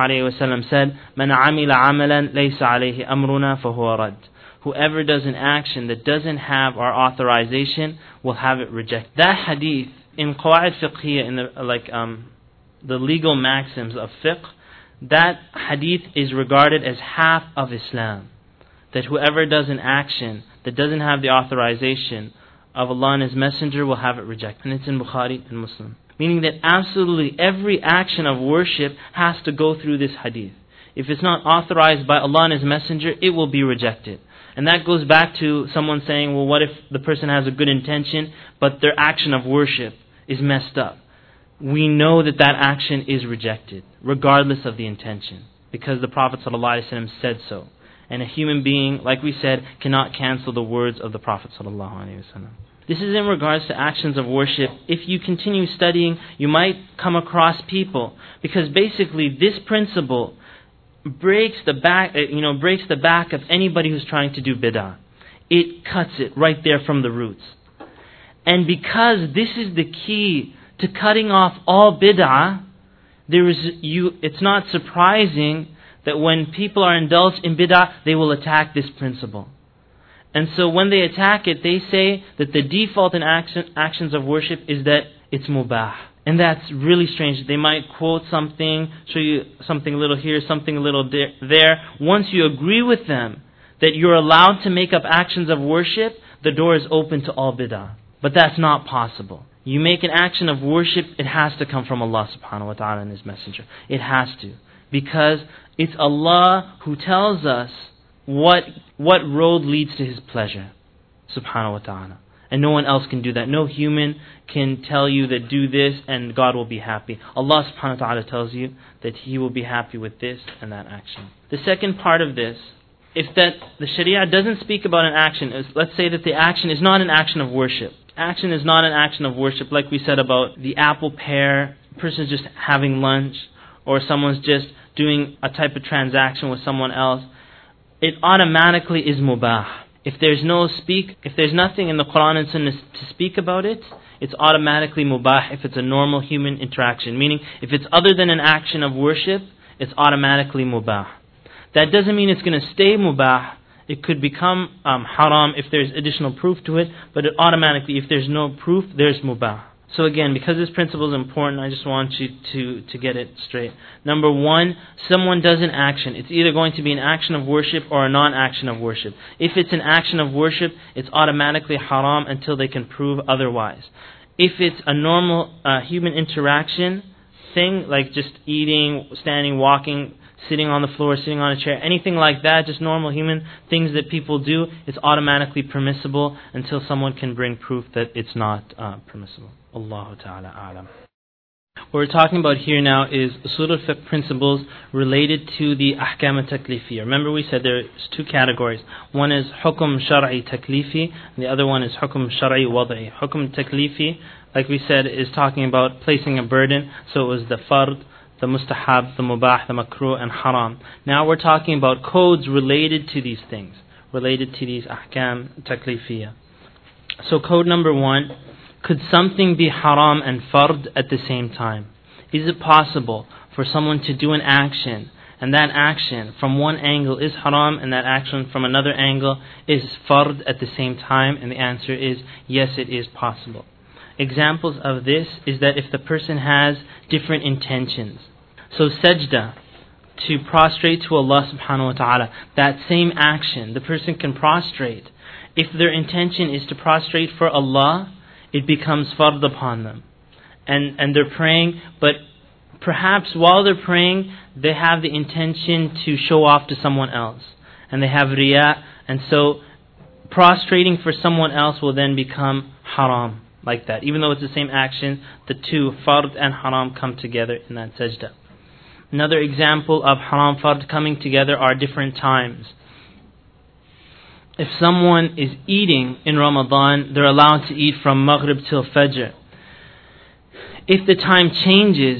Speaker 1: ﷺ said, مَنْ عَمِلَ عَمَلًا لَيْسَ عَلَيْهِ أَمْرُنَا فَهُوَ رَدٌّ. Whoever does an action that doesn't have our authorization will have it rejected. That hadith in Qawaid Fiqhiyya, in the like um, the legal maxims of fiqh, that hadith is regarded as half of Islam. That whoever does an action that doesn't have the authorization of Allah and His Messenger will have it rejected. And it's in Bukhari and Muslim. Meaning that absolutely every action of worship has to go through this hadith. If it's not authorized by Allah and His Messenger, it will be rejected. And that goes back to someone saying, well, what if the person has a good intention, but their action of worship is messed up? We know that that action is rejected, regardless of the intention, because the Prophet ﷺ said so. And a human being, like we said, cannot cancel the words of the Prophet ﷺ. This is in regards to actions of worship. If you continue studying, you might come across people, because basically this principle breaks the back, you know, breaks the back of anybody who's trying to do bid'ah. It cuts it right there from the roots. And because this is the key to cutting off all bid'ah, there is you. It's not surprising that when people are indulged in bid'ah, they will attack this principle. And so when they attack it, they say that the default in action, actions of worship is that it's mubah. And that's really strange. They might quote something, show you something a little here, something a little there. Once you agree with them that you're allowed to make up actions of worship, the door is open to all bid'ah. But that's not possible. You make an action of worship, it has to come from Allah subhanahu wa ta'ala and His Messenger. It has to. Because it's Allah who tells us what what road leads to His pleasure, subhanahu wa ta'ala. And no one else can do that. No human can tell you that do this and God will be happy. Allah subhanahu wa ta'ala tells you that He will be happy with this and that action. The second part of this, if that the Sharia doesn't speak about an action, is, let's say that the action is not an action of worship. Action is not an action of worship, like we said about the apple pear, a person's just having lunch, or someone's just doing a type of transaction with someone else. It automatically is mubah. If there's no speak, if there's nothing in the Quran and Sunnah to speak about it, it's automatically mubah if it's a normal human interaction. Meaning, if it's other than an action of worship, it's automatically mubah. That doesn't mean it's going to stay mubah. It could become um, haram if there's additional proof to it, but it automatically, if there's no proof, there's mubah. So again, because this principle is important, I just want you to, to get it straight. Number one, someone does an action. It's either going to be an action of worship or a non-action of worship. If it's an action of worship, it's automatically haram until they can prove otherwise. If it's a normal uh, human interaction thing, like just eating, standing, walking, sitting on the floor, sitting on a chair, anything like that, just normal human things that people do, it's automatically permissible until someone can bring proof that it's not uh, permissible. Allahu Ta'ala A'lam. What we're talking about here now is usul al-fiqh principles related to the ahkam al-taklifiyya. Remember we said there's two categories. One is hukum shar'i taklifi, and the other one is hukum shar'i wad'i. Hukum taklifi, like we said, is talking about placing a burden. So it was the fard, the mustahab, the mubah, the makruh, and haram. Now we're talking about codes related to these things, related to these ahkam taklifiyya. So code number one, could something be haram and fard at the same time? Is it possible for someone to do an action, and that action from one angle is haram, and that action from another angle is fard at the same time? And the answer is yes, it is possible. Examples of this is that if the person has different intentions. So sajda, to prostrate to Allah subhanahu wa ta'ala, that same action, the person can prostrate. If their intention is to prostrate for Allah, it becomes fard upon them. And and they're praying, but perhaps while they're praying, they have the intention to show off to someone else. And they have riya, and so prostrating for someone else will then become haram, like that. Even though it's the same action, the two, fard and haram, come together in that sajda. Another example of haram, fard coming together are different times. If someone is eating in Ramadan, they're allowed to eat from Maghrib till Fajr. If the time changes,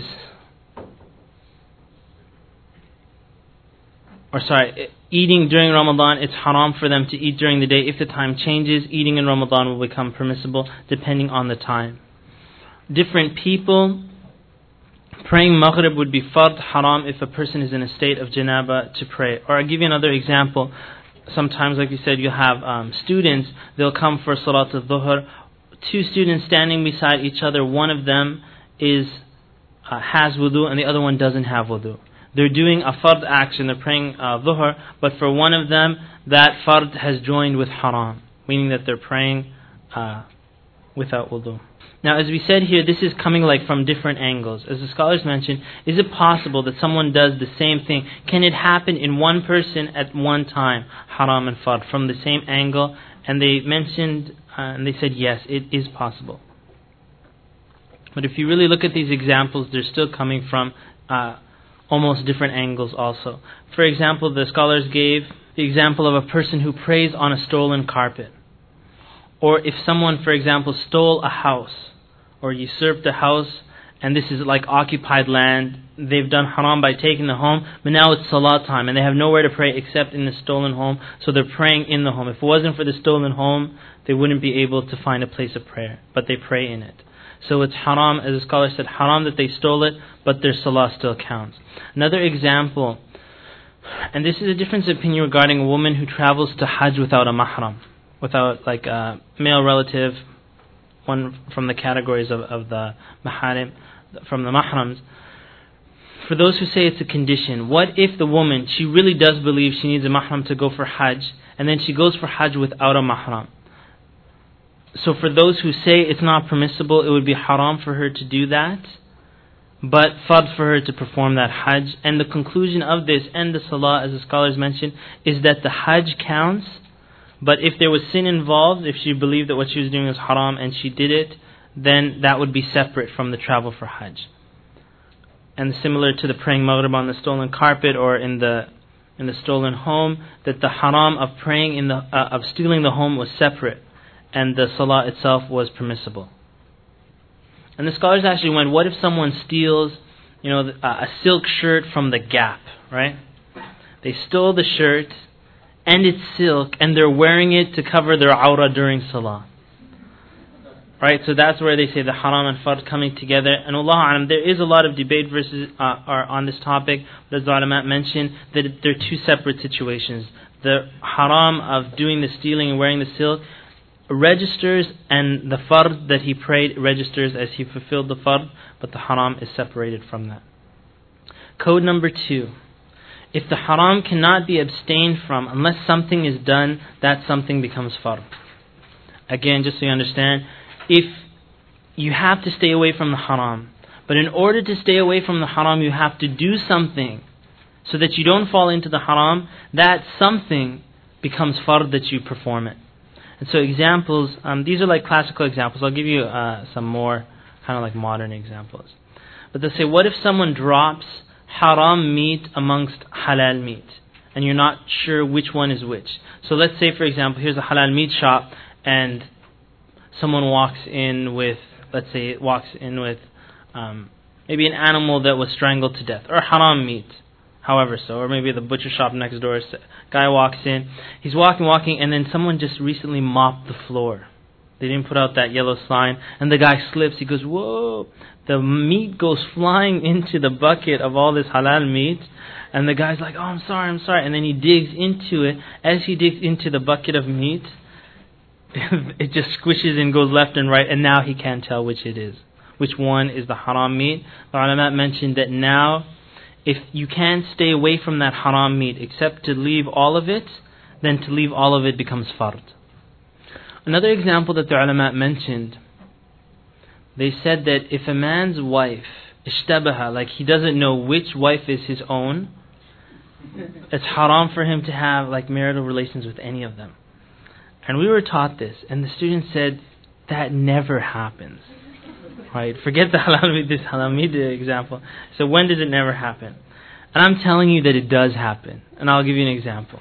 Speaker 1: or sorry, eating during Ramadan, it's haram for them to eat during the day. If the time changes, eating in Ramadan will become permissible depending on the time. Different people, praying Maghrib would be fard, haram if a person is in a state of janaba to pray. Or I'll give you another example. Sometimes, like you said, you have um, students, they'll come for Salat al-Dhuhr, two students standing beside each other, one of them is uh, has wudu and the other one doesn't have wudu. They're doing a fard action, they're praying uh, Dhuhr, but for one of them, that fard has joined with haram, meaning that they're praying uh, without wudu. Now, as we said here, this is coming like from different angles. As the scholars mentioned, is it possible that someone does the same thing? Can it happen in one person at one time, haram and fard, from the same angle? And they mentioned, uh, and they said, yes, it is possible. But if you really look at these examples, they're still coming from uh, almost different angles also. For example, the scholars gave the example of a person who prays on a stolen carpet. Or if someone, for example, stole a house or usurped a house, and this is like occupied land, they've done haram by taking the home, but now it's salat time and they have nowhere to pray except in the stolen home, so they're praying in the home. If it wasn't for the stolen home, they wouldn't be able to find a place of prayer, but they pray in it. So it's haram, as the scholar said, haram that they stole it, but their salah still counts. Another example, and this is a difference of opinion regarding a woman who travels to Hajj without a mahram, without like a male relative, one from the categories of, of the maharim, from the mahrams. For those who say it's a condition, what if the woman, she really does believe she needs a mahram to go for Hajj, and then she goes for Hajj without a mahram? So for those who say it's not permissible, it would be haram for her to do that, but fard for her to perform that Hajj. And the conclusion of this and the salah, as the scholars mentioned, is that the Hajj counts, but if there was sin involved, if she believed that what she was doing was haram and she did it, then that would be separate from the travel for Hajj. And similar to the praying Maghrib on the stolen carpet or in the in the stolen home, that the haram of praying in the uh, of stealing the home was separate, and the salah itself was permissible. And the scholars actually went, what if someone steals, you know, a silk shirt from the Gap, right? They stole the shirt and it's silk, and they're wearing it to cover their awrah during salah. Right, so that's where they say the haram and fard coming together. And Allah A'lam, there is a lot of debate versus uh, are on this topic, but as the ulama mentioned, that they're two separate situations. The haram of doing the stealing and wearing the silk registers, and the fard that he prayed registers as he fulfilled the fard, but the haram is separated from that. Code number two. If the haram cannot be abstained from unless something is done, that something becomes fard. Again, just so you understand, if you have to stay away from the haram, but in order to stay away from the haram you have to do something so that you don't fall into the haram, that something becomes fard that you perform it. And so examples, um, these are like classical examples. I'll give you uh, some more kind of like modern examples. But they'll say, what if someone drops haram meat amongst halal meat, and you're not sure which one is which? So let's say, for example, here's a halal meat shop, and someone walks in with, let's say, walks in with um, maybe an animal that was strangled to death, or haram meat, however so, or maybe the butcher shop next door, guy walks in, he's walking, walking, and then someone just recently mopped the floor. They didn't put out that yellow sign, and the guy slips, he goes, whoa, the meat goes flying into the bucket of all this halal meat, and the guy's like, oh, I'm sorry, I'm sorry, and then he digs into it. As he digs into the bucket of meat, it just squishes and goes left and right, and now he can't tell which it is. Which one is the haram meat? The ulama mentioned that now, if you can't stay away from that haram meat except to leave all of it, then to leave all of it becomes fard. Another example that the ulama mentioned, they said that if a man's wife, ishtabaha, like he doesn't know which wife is his own, it's haram for him to have like marital relations with any of them. And we were taught this, and the student said, that never happens. Right? Forget the halal this halal example. So when does it never happen? And I'm telling you that it does happen. And I'll give you an example.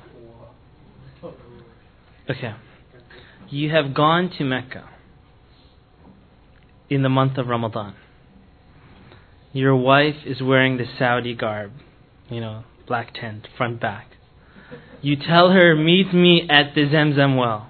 Speaker 1: Okay. You have gone to Mecca in the month of Ramadan. Your wife is wearing the Saudi garb, you know, black tent, front back. You tell her, meet me at the Zamzam well.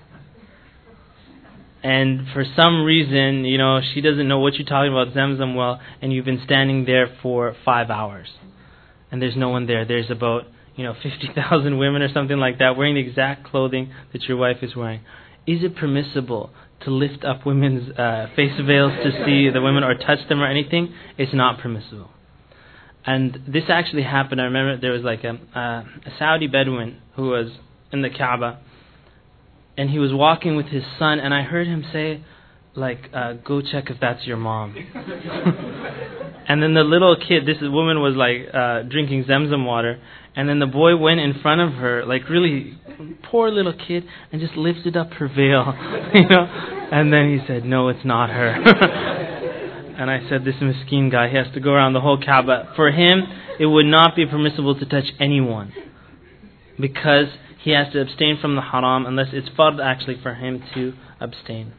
Speaker 1: And for some reason, you know, she doesn't know what you're talking about, Zamzam well, and you've been standing there for five hours. And there's no one there. There's about, you know, fifty thousand women or something like that wearing the exact clothing that your wife is wearing. Is it permissible to lift up women's uh, face veils to see the women or touch them or anything? It's not permissible. And this actually happened. I remember there was like a, uh, a Saudi Bedouin who was in the Kaaba, and he was walking with his son, and I heard him say, like, uh, go check if that's your mom. And then the little kid, this woman was like uh, drinking Zamzam water, and then the boy went in front of her, like really poor little kid, and just lifted up her veil, you know. And then he said, no, it's not her. And I said, this miskin guy, he has to go around the whole Kaaba. For him, it would not be permissible to touch anyone, because he has to abstain from the haram unless it's fard actually for him to abstain.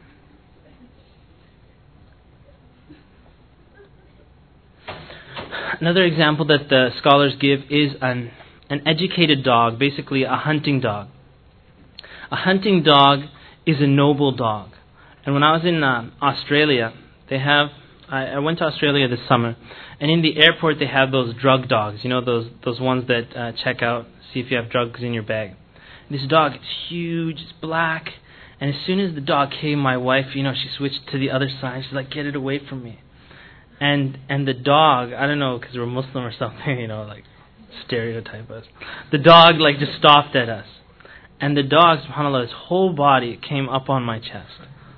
Speaker 1: Another example that the scholars give is an, an educated dog, basically a hunting dog. A hunting dog is a noble dog. And when I was in uh, Australia, they have, I, I went to Australia this summer, and in the airport they have those drug dogs, you know, those those ones that uh, check out, see if you have drugs in your bag. This dog is huge, it's black, and as soon as the dog came, my wife, you know, she switched to the other side. She's like, get it away from me. And and the dog, I don't know, because we're Muslim or something, you know, like stereotype us. The dog like just stopped at us. And the dog, subhanAllah, his whole body came up on my chest.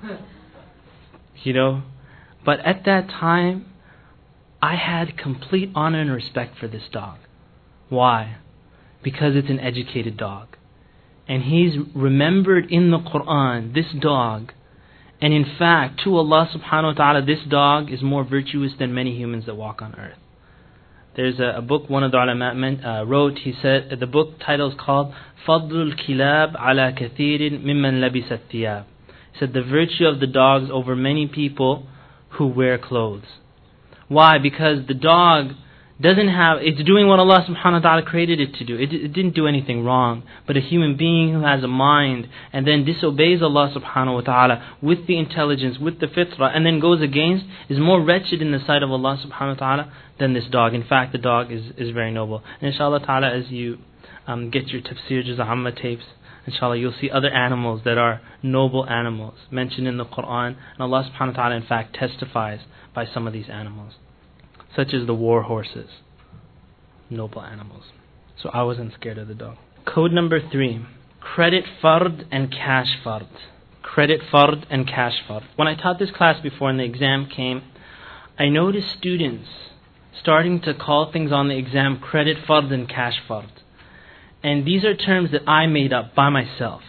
Speaker 1: You know? But at that time, I had complete honor and respect for this dog. Why? Because it's an educated dog. And he's remembered in the Quran, this dog. And in fact, to Allah subhanahu wa ta'ala, this dog is more virtuous than many humans that walk on earth. There's a, a book one of the ulama uh, wrote. He said, the book title is called Fadlul Kilab ala Kathirin Mimman Labisat Thiyab. He said, the virtue of the dogs over many people who wear clothes. Why? Because the dog doesn't have, it's doing what Allah subhanahu wa ta'ala created it to do. It, it didn't do anything wrong. But a human being who has a mind and then disobeys Allah subhanahu wa ta'ala with the intelligence, with the fitrah, and then goes against, is more wretched in the sight of Allah subhanahu wa ta'ala than this dog. In fact, the dog is, is very noble. And inshallah ta'ala, as you um, get your tafsir Juz' Amma tapes, inshallah you'll see other animals that are noble animals mentioned in the Quran. And Allah subhanahu wa ta'ala in fact testifies by some of these animals, such as the war horses, noble animals. So I wasn't scared of the dog. Code number three, credit fard and cash fard. Credit fard and cash fard. When I taught this class before and the exam came, I noticed students starting to call things on the exam credit fard and cash fard. And these are terms that I made up by myself.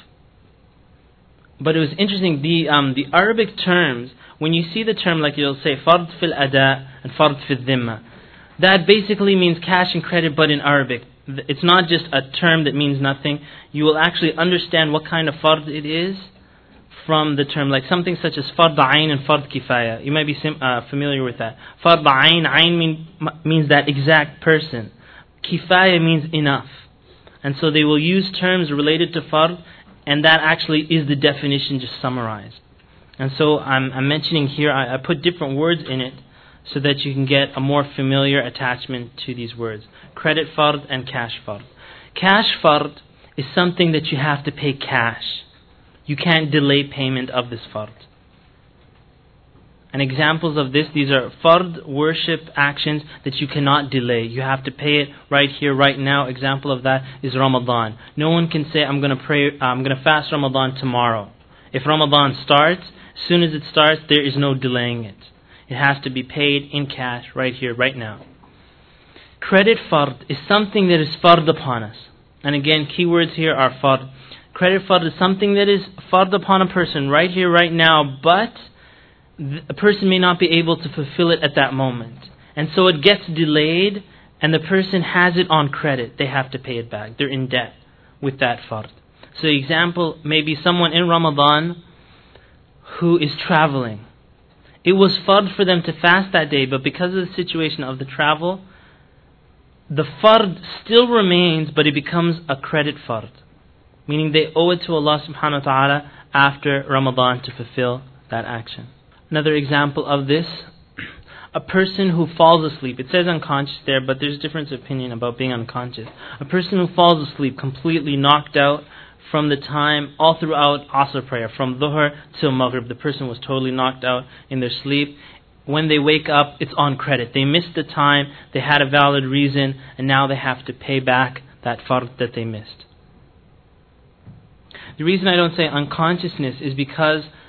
Speaker 1: But it was interesting, the um, the Arabic terms, when you see the term, like you'll say fard fil ada and fard fil dhimma, that basically means cash and credit, but in Arabic. It's not just a term that means nothing. You will actually understand what kind of fard it is from the term, like something such as fard ayn and fard kifaya. You might be sim- uh, familiar with that. Fard ayn, ayn mean, means that exact person. Kifaya means enough. And so they will use terms related to fard, and that actually is the definition just summarized. And so I'm, I'm mentioning here, I, I put different words in it so that you can get a more familiar attachment to these words. Credit fard and cash fard. Cash fard is something that you have to pay cash. You can't delay payment of this fard. And examples of this, these are fard worship actions that you cannot delay. You have to pay it right here, right now. Example of that is Ramadan. No one can say, I'm going to pray, uh, I'm going to fast Ramadan tomorrow. If Ramadan starts, as soon as it starts, there is no delaying it. It has to be paid in cash right here, right now. Credit fard is something that is fard upon us. And again, keywords here are fard. Credit fard is something that is fard upon a person right here, right now, but a person may not be able to fulfill it at that moment. And so it gets delayed, and the person has it on credit. They have to pay it back. They're in debt with that fard. So example, maybe someone in Ramadan who is traveling. It was fard for them to fast that day, but because of the situation of the travel, the fard still remains, but it becomes a credit fard. Meaning they owe it to Allah subhanahu wa ta'ala after Ramadan to fulfill that action. Another example of this, a person who falls asleep. It says unconscious there, but there's a difference of opinion about being unconscious. A person who falls asleep, completely knocked out from the time, all throughout Asr prayer, from Dhuhr till Maghrib. The person was totally knocked out in their sleep. When they wake up, it's on credit. They missed the time, they had a valid reason, and now they have to pay back that fard that they missed. The reason I don't say unconsciousness is because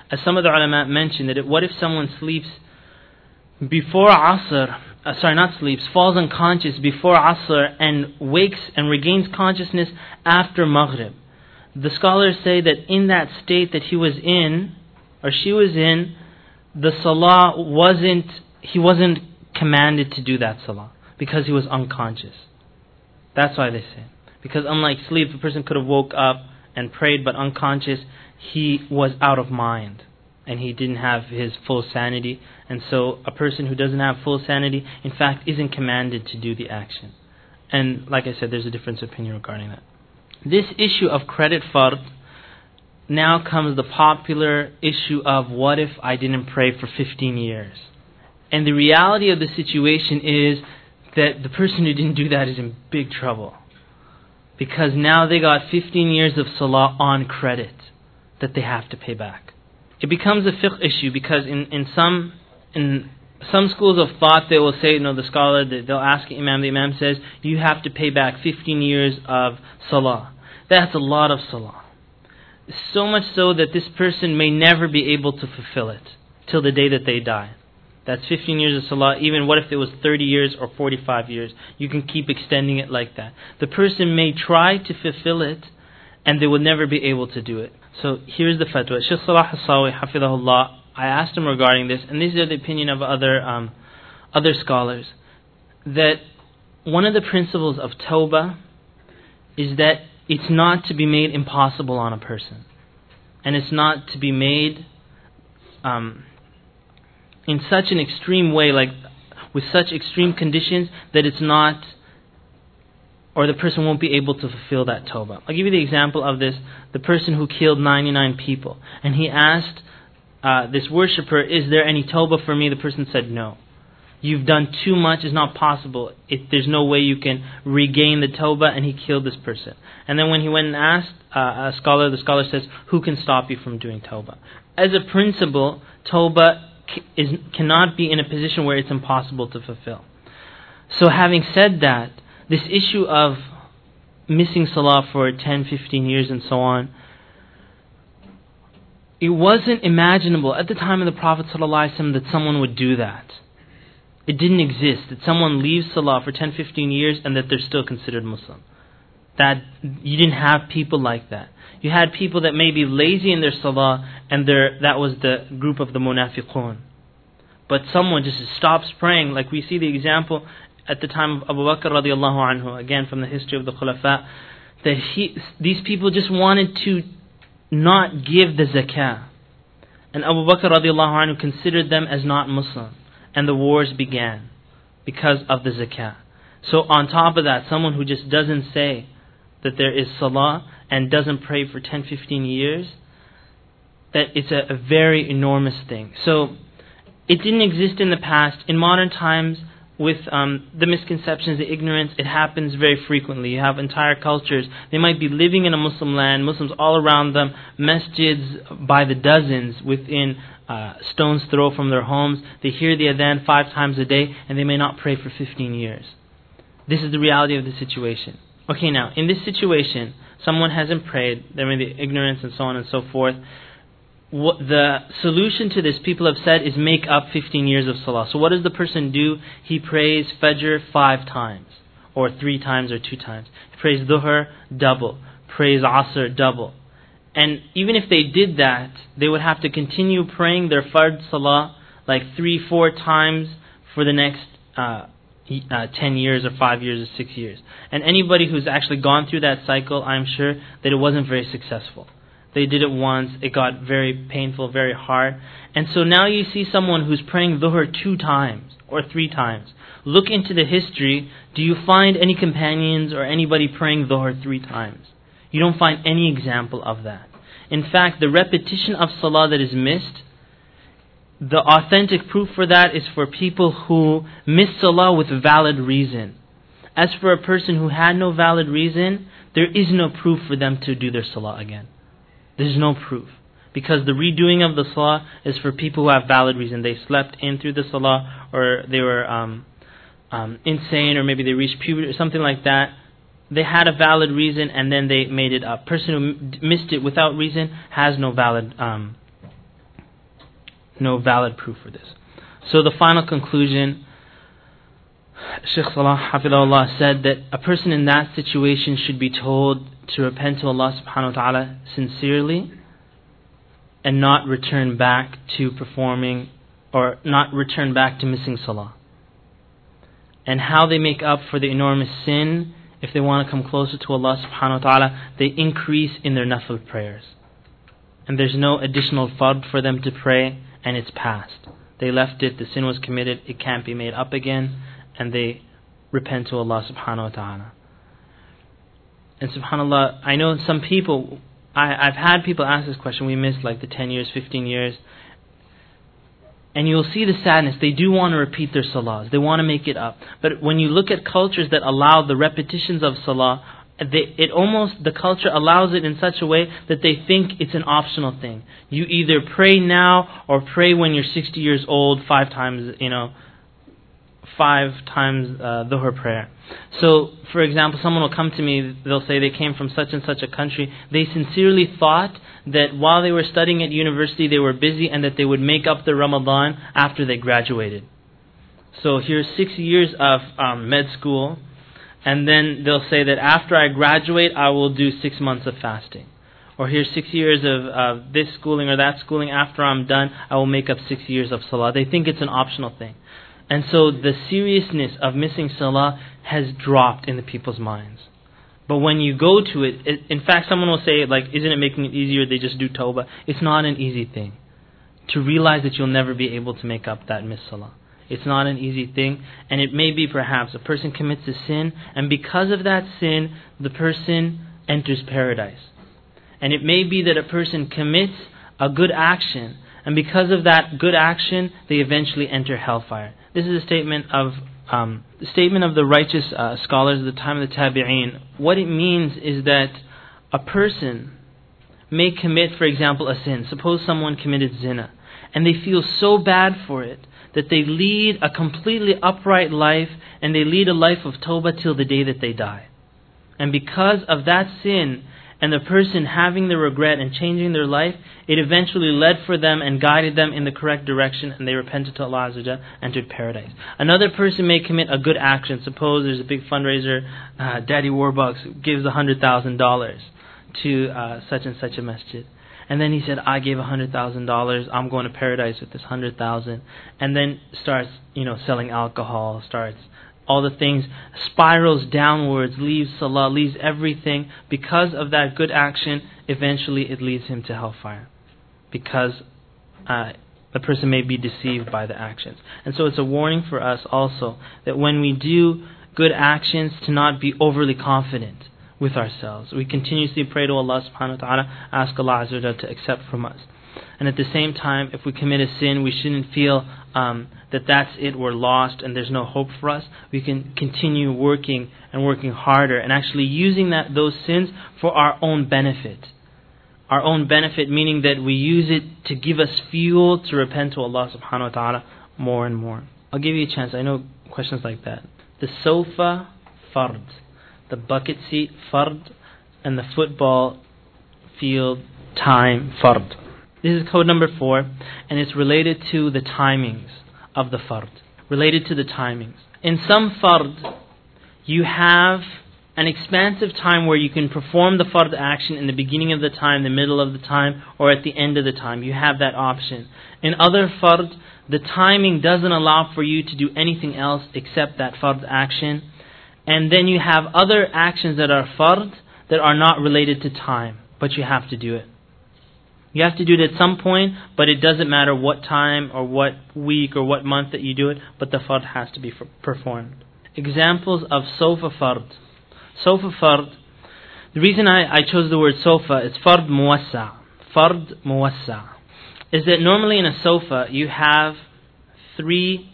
Speaker 1: as some of the ulama mentioned, that it, what if someone sleeps before Asr, uh, sorry, not sleeps, falls unconscious before Asr and wakes and regains consciousness after Maghrib? The scholars say that in that state that he was in, or she was in, the salah wasn't, he wasn't commanded to do that salah because he was unconscious. That's why they say. Because unlike sleep, the person could have woke up and prayed, but unconscious, he was out of mind and he didn't have his full sanity. And so a person who doesn't have full sanity, in fact, isn't commanded to do the action. And like I said, there's a difference of opinion regarding that. This issue of credit fard, now comes the popular issue of what if I didn't pray for fifteen years? And the reality of the situation is that the person who didn't do that is in big trouble. Because now they got fifteen years of salah on credit that they have to pay back. It becomes a fiqh issue because in, in some in some schools of thought they will say, you know, the scholar, they'll ask the Imam, the Imam says, you have to pay back fifteen years of salah. That's a lot of salah. So much so that this person may never be able to fulfill it till the day that they die. That's fifteen years of salah. Even what if it was thirty years or forty-five years? You can keep extending it like that. The person may try to fulfill it and they will never be able to do it. So here's the fatwa. Shaykh Salah As-Sawi, hafidhahullah, I asked him regarding this, and this is the opinion of other um, other scholars, that one of the principles of tawbah is that it's not to be made impossible on a person. And it's not to be made um, in such an extreme way, like with such extreme conditions, that it's not, or the person won't be able to fulfill that tawbah. I'll give you the example of this. The person who killed ninety-nine people. And he asked uh, this worshipper, is there any tawbah for me? The person said, no. You've done too much, it's not possible. It, there's no way you can regain the tawbah, and he killed this person. And then when he went and asked uh, a scholar, the scholar says, who can stop you from doing tawbah? As a principle, tawbah is, cannot be in a position where it's impossible to fulfill. So having said that, this issue of missing salah for ten, fifteen years and so on, it wasn't imaginable at the time of the Prophet ﷺ that someone would do that. It didn't exist, that someone leaves salah for ten, fifteen years and that they're still considered Muslim. That you didn't have people like that. You had people that may be lazy in their salah, and that was the group of the munafiqun. But someone just stops praying, like we see the example at the time of Abu Bakr radiallahu anhu, again from the history of the Khulafa, that he, these people just wanted to not give the zakah. And Abu Bakr radiallahu anhu considered them as not Muslim. And the wars began because of the zakah. So on top of that, someone who just doesn't say that there is salah and doesn't pray for ten, fifteen years, that it's a, a very enormous thing. So it didn't exist in the past. In modern times, with um, the misconceptions, the ignorance, it happens very frequently. You have entire cultures. They might be living in a Muslim land, Muslims all around them, masjids by the dozens within uh, stone's throw from their homes. They hear the adhan five times a day, and they may not pray for fifteen years. This is the reality of the situation. Okay, now, in this situation, someone hasn't prayed, there may be ignorance and so on and so forth. What the solution to this, people have said, is make up fifteen years of salah. So what does the person do? He prays Fajr five times, or three times, or two times. He prays Dhuhr, double. Prays Asr, double. And even if they did that, they would have to continue praying their Fard salah like three, four times for the next uh, uh, ten years, or five years, or six years. And anybody who's actually gone through that cycle, I'm sure that it wasn't very successful. They did it once, it got very painful, very hard. And so now you see someone who's praying Dhuhr two times or three times. Look into the history. Do you find any companions or anybody praying Dhuhr three times? You don't find any example of that. In fact, the repetition of salah that is missed, the authentic proof for that is for people who miss salah with valid reason. As for a person who had no valid reason, there is no proof for them to do their salah again. There's no proof. Because the redoing of the salah is for people who have valid reason. They slept in through the salah, or they were um, um, insane, or maybe they reached puberty or something like that. They had a valid reason and then they made it up. Person who m- missed it without reason has no valid um, no valid proof for this. So the final conclusion, Shaykh Salah Hafidahullah said that a person in that situation should be told to repent to Allah subhanahu wa ta'ala sincerely and not return back to performing or not return back to missing Salah. And how they make up for the enormous sin, if they want to come closer to Allah subhanahu wa ta'ala, they increase in their nafil prayers. And there's no additional fard for them to pray, and it's past. They left it, the sin was committed, it can't be made up again, and they repent to Allah subhanahu wa ta'ala. And subhanAllah, I know some people, I, I've had people ask this question, we missed like the ten years, fifteen years, and you'll see the sadness. They do want to repeat their salahs, they want to make it up. But when you look at cultures that allow the repetitions of salah, They, it almost, the culture allows it in such a way that they think it's an optional thing. You either pray now or pray when you're sixty years old, five times, you know, five times uh, dhuhr prayer. So, for example, someone will come to me, they'll say they came from such and such a country. They sincerely thought that while they were studying at university, they were busy and that they would make up the Ramadan after they graduated. So here's six years of um, med school. And then they'll say that after I graduate, I will do six months of fasting. Or here's six years of uh, this schooling or that schooling. After I'm done, I will make up six years of salah. They think it's an optional thing. And so the seriousness of missing salah has dropped in the people's minds. But when you go to it, it, in fact, someone will say, like, isn't it making it easier? They just do tawbah. It's not an easy thing to realize that you'll never be able to make up that missed salah. It's not an easy thing, and it may be perhaps a person commits a sin, and because of that sin, the person enters paradise. And it may be that a person commits a good action, and because of that good action, they eventually enter hellfire. This is a statement of um, the statement of the righteous uh, scholars at the time of the Tabi'een. What it means is that a person may commit, for example, a sin. Suppose someone committed zina, and they feel so bad for it that they lead a completely upright life, and they lead a life of tawbah till the day that they die. And because of that sin, and the person having the regret and changing their life, it eventually led for them and guided them in the correct direction, and they repented to Allah Azza wa Jalla, entered paradise. Another person may commit a good action. Suppose there's a big fundraiser, uh, Daddy Warbucks gives one hundred thousand dollars to uh, such and such a masjid. And then he said, I gave one hundred thousand dollars, I'm going to paradise with this one hundred thousand dollars. And then starts, you know, selling alcohol, starts all the things, spirals downwards, leaves salah, leaves everything. Because of that good action, eventually it leads him to hellfire. Because uh, the person may be deceived by the actions. And so it's a warning for us also, that when we do good actions, to not be overly confident with ourselves. We continuously pray to Allah subhanahu wa ta'ala, ask Allah Azza wa Jalla to accept from us. And at the same time, if we commit a sin, we shouldn't feel um, that that's it, we're lost and there's no hope for us. We can continue working and working harder and actually using that those sins for our own benefit. Our own benefit, meaning that we use it to give us fuel to repent to Allah subhanahu wa ta'ala more and more. I'll give you a chance. I know questions like that. The sofa, fard. The bucket seat, fard, and the football field, time, fard. This is code number four, and it's related to the timings of the fard. Related to the timings. In some fard, you have an expansive time where you can perform the fard action in the beginning of the time, the middle of the time, or at the end of the time. You have that option. In other fard, the timing doesn't allow for you to do anything else except that fard action. And then you have other actions that are fard that are not related to time, but you have to do it. You have to do it at some point, but it doesn't matter what time or what week or what month that you do it, but the fard has to be performed. Examples of sofa fard. Sofa fard, the reason I, I chose the word sofa is fard muwassa. Fard muwassa is that normally in a sofa you have three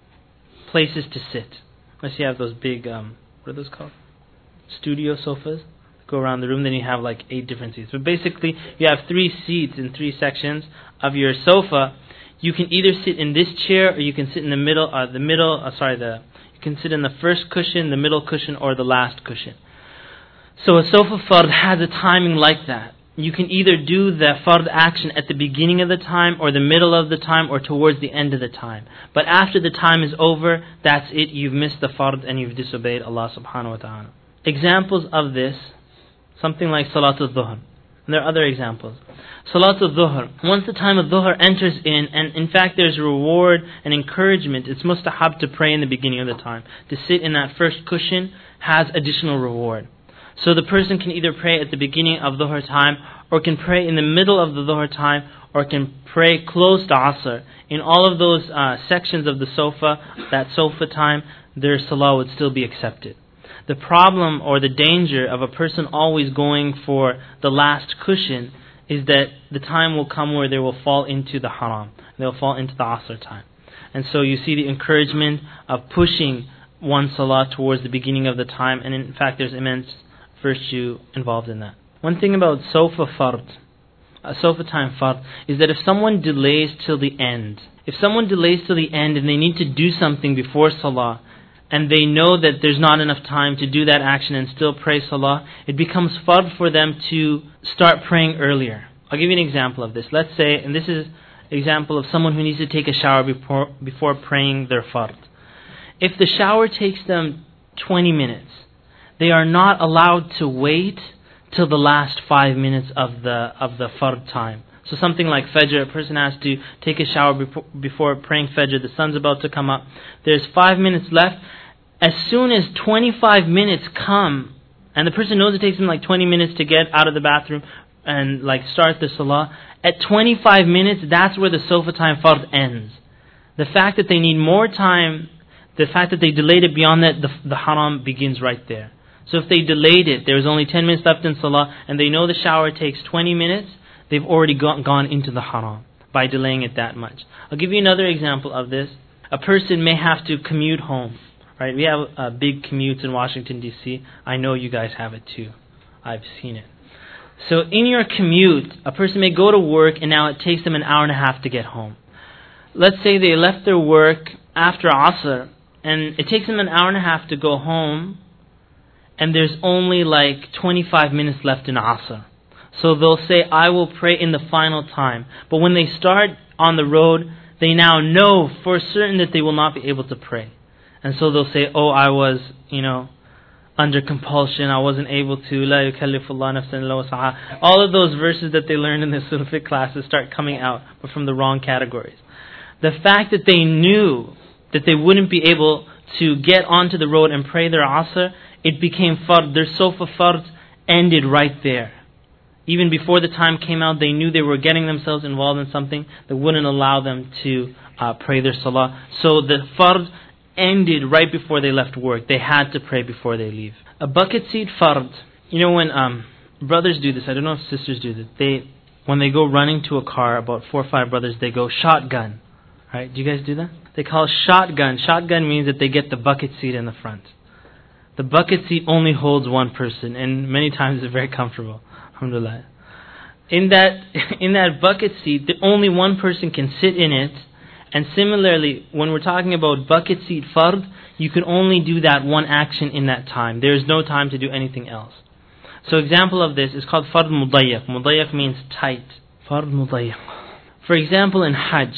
Speaker 1: places to sit. Unless you have those big, um, what are those called? Studio sofas. Go around the room, then you have like eight different seats. But basically, you have three seats in three sections of your sofa. You can either sit in this chair, or you can sit in the middle. Uh, the middle. Uh, sorry, the you can sit in the first cushion, the middle cushion, or the last cushion. So a sofa fard has a timing like that. you can either do the fard action at the beginning of the time, or the middle of the time, or towards the end of the time. But after the time is over, that's it, you've missed the fard and you've disobeyed Allah subhanahu wa ta'ala. Examples of this, something like Salatul Dhuhr. And there are other examples. Salatul Dhuhr, once the time of Dhuhr enters in, and in fact there's reward and encouragement, it's mustahab to pray in the beginning of the time. To sit in that first cushion has additional reward. So the person can either pray at the beginning of Dhuhr time, or can pray in the middle of the Dhuhr time, or can pray close to Asr. In all of those uh, sections of the sofa, that sofa time, their salah would still be accepted. The problem or the danger of a person always going for the last cushion is that the time will come where they will fall into the haram. They'll fall into the Asr time. And so you see the encouragement of pushing one salah towards the beginning of the time, and in fact there's immense virtue involved in that. One thing about sofa fard, a sofa time fard, is that if someone delays till the end, if someone delays till the end and they need to do something before salah, and they know that there's not enough time to do that action and still pray salah, it becomes fard for them to start praying earlier. I'll give you an example of this. Let's say, and this is an example of someone who needs to take a shower before, before praying their fard. If the shower takes them twenty minutes, they are not allowed to wait till the last five minutes of the of the fard time. So something like Fajr, a person has to take a shower before, before praying Fajr, the sun's about to come up. There's five minutes left. As soon as twenty-five minutes come, and the person knows it takes them like twenty minutes to get out of the bathroom and like start the salah, at twenty-five minutes, that's where the sofa time fard ends. The fact that they need more time, the fact that they delayed it beyond that, the, the haram begins right there. So if they delayed it, there was only ten minutes left in salah, and they know the shower takes twenty minutes, they've already gone, gone into the haram by delaying it that much. I'll give you another example of this. A person may have to commute home. Right? We have uh, big commutes in Washington, D C I know you guys have it too. I've seen it. So in your commute, a person may go to work and now it takes them an hour and a half to get home. Let's say they left their work after Asr, and it takes them an hour and a half to go home, and there's only like twenty-five minutes left in Asr. So they'll say, I will pray in the final time. But when they start on the road, they now know for certain that they will not be able to pray. And so they'll say, oh, I was, you know, under compulsion, I wasn't able to, لا يكلف الله نفسا إلا وسعها. All of those verses that they learned in the Usul Fiqh classes start coming out, but from the wrong categories. The fact that they knew that they wouldn't be able to get onto the road and pray their Asr, it became fard. Their sofa fard ended right there. Even before the time came out, they knew they were getting themselves involved in something that wouldn't allow them to uh, pray their salah. So the fard ended right before they left work. They had to pray before they leave. A bucket seat fard. You know when um, brothers do this, I don't know if sisters do this. They, when they go running to a car, about four or five brothers, they go shotgun. Right? Do you guys do that? They call it shotgun. Shotgun means that they get the bucket seat in the front. The bucket seat only holds one person, and many times it's very comfortable. Alhamdulillah. In that, in that bucket seat, the only one person can sit in it. And similarly, when we're talking about bucket seat fard, you can only do that one action in that time. There is no time to do anything else. So example of this is called fard mudayyak. Mudayyak means tight. Fard mudayyak. For example, in Hajj,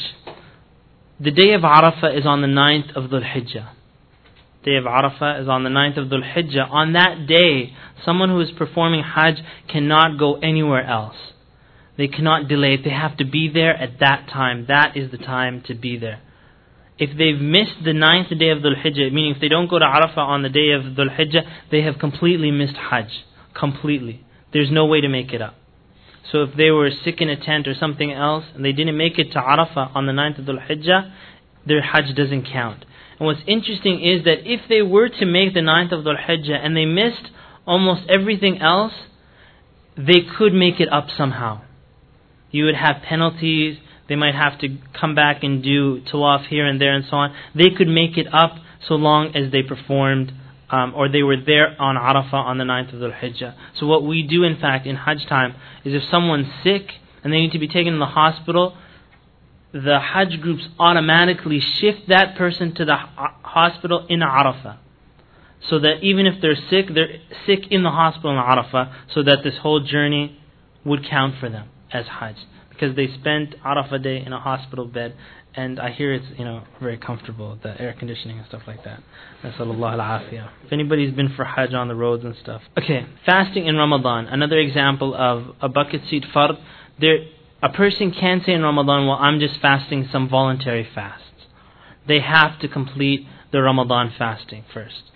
Speaker 1: the day of Arafah is on the ninth of Dhul Hijjah. Day of Arafah is on the ninth of Dhul Hijjah. On that day, someone who is performing Hajj cannot go anywhere else. They cannot delay it. They have to be there at that time. That is the time to be there. If they've missed the ninth day of Dhul Hijjah, meaning if they don't go to Arafah on the day of Dhul Hijjah, they have completely missed Hajj. Completely. There's no way to make it up. So if they were sick in a tent or something else, and they didn't make it to Arafah on the ninth of Dhul Hijjah, their Hajj doesn't count. And what's interesting is that if they were to make the ninth of Dhul Hijjah and they missed almost everything else, they could make it up somehow. You would have penalties. They might have to come back and do tawaf here and there and so on. They could make it up so long as they performed um, or they were there on Arafah on the ninth of Dhul Hijjah. So what we do in fact in Hajj time is if someone's sick and they need to be taken to the hospital, the Hajj groups automatically shift that person to the hospital in Arafah. So that even if they're sick, they're sick in the hospital in Arafah, so that this whole journey would count for them as Hajj, because they spent Arafah day in a hospital bed, and I hear it's, you know, very comfortable, the air conditioning and stuff like that. Nasallallahu al-afiyah. If anybody's been for Hajj on the roads and stuff. Okay, fasting in Ramadan. Another example of a bucket seat fard. There, a person can say in Ramadan, well, I'm just fasting some voluntary fasts. They have to complete the Ramadan fasting first.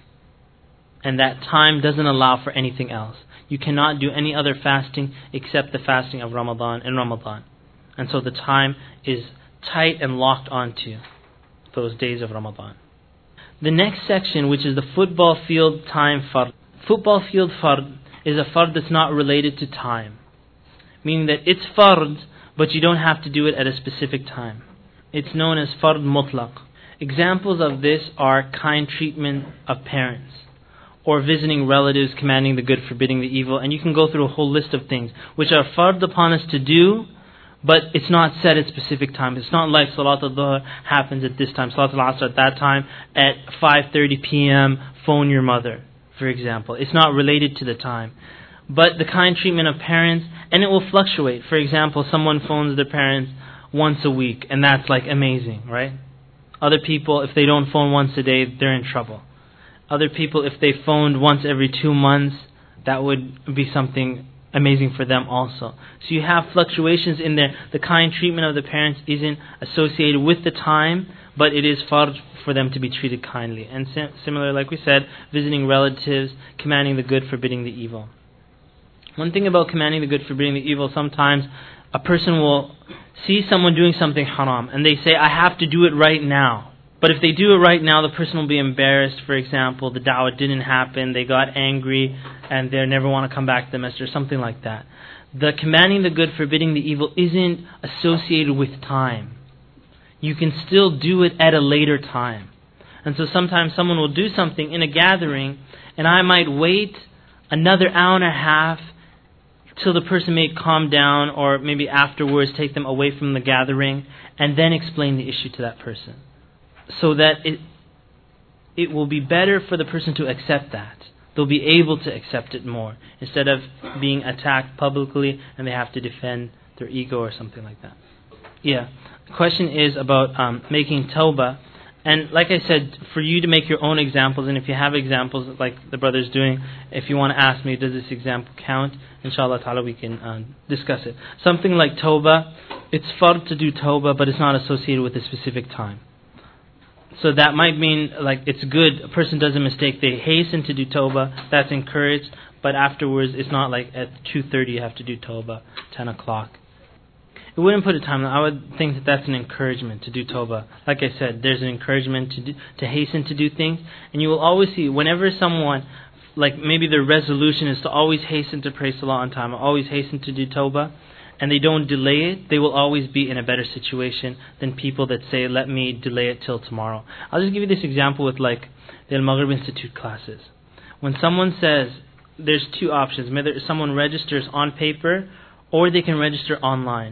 Speaker 1: And that time doesn't allow for anything else. You cannot do any other fasting except the fasting of Ramadan in Ramadan. And so the time is tight and locked onto those days of Ramadan. The next section, which is the football field time fard. Football field fard is a fard that's not related to time. Meaning that it's fard, but you don't have to do it at a specific time. It's known as fard mutlaq. Examples of this are kind treatment of parents, or visiting relatives, commanding the good, forbidding the evil. And you can go through a whole list of things which are fard upon us to do, but it's not set at specific time. It's not like Salat al-Dhuhr happens at this time, Salat al-Asr at that time, at five thirty p.m., phone your mother, for example. It's not related to the time. But the kind treatment of parents, and it will fluctuate. For example, someone phones their parents once a week, and that's like amazing, right? Other people, if they don't phone once a day, they're in trouble. Other people, if they phoned once every two months, that would be something amazing for them also. So you have fluctuations in there. The kind treatment of the parents isn't associated with the time, but it is fard for them to be treated kindly. And sim- similar, like we said, visiting relatives, commanding the good, forbidding the evil. One thing about commanding the good, forbidding the evil, sometimes a person will see someone doing something haram, and they say, I have to do it right now. But if they do it right now, the person will be embarrassed. For example, the da'wah didn't happen, they got angry, and they never want to come back to the message, or something like that. The commanding the good, forbidding the evil isn't associated with time. You can still do it at a later time. And so sometimes someone will do something in a gathering, and I might wait another hour and a half till the person may calm down, or maybe afterwards take them away from the gathering, and then explain the issue to that person. So that it it will be better for the person to accept that. They'll be able to accept it more, instead of being attacked publicly and they have to defend their ego or something like that. Yeah. The question is about um, making tawbah. And like I said, for you to make your own examples, and if you have examples like the brother's doing, if you want to ask me, does this example count? Inshallah ta'ala we can um, discuss it. Something like tawbah, it's fard to do tawbah, but it's not associated with a specific time. So that might mean, like, it's good, a person does a mistake, they hasten to do tawbah, that's encouraged, but afterwards it's not like at two thirty you have to do tawbah, ten o'clock. It wouldn't put a time, I would think that that's an encouragement to do tawbah. Like I said, there's an encouragement to do, to hasten to do things, and you will always see, whenever someone, like maybe their resolution is to always hasten to pray salah on time, or always hasten to do tawbah, and they don't delay it, they will always be in a better situation than people that say, let me delay it till tomorrow. I'll just give you this example with like the Al-Maghrib Institute classes. When someone says, there's two options, whether someone registers on paper or they can register online.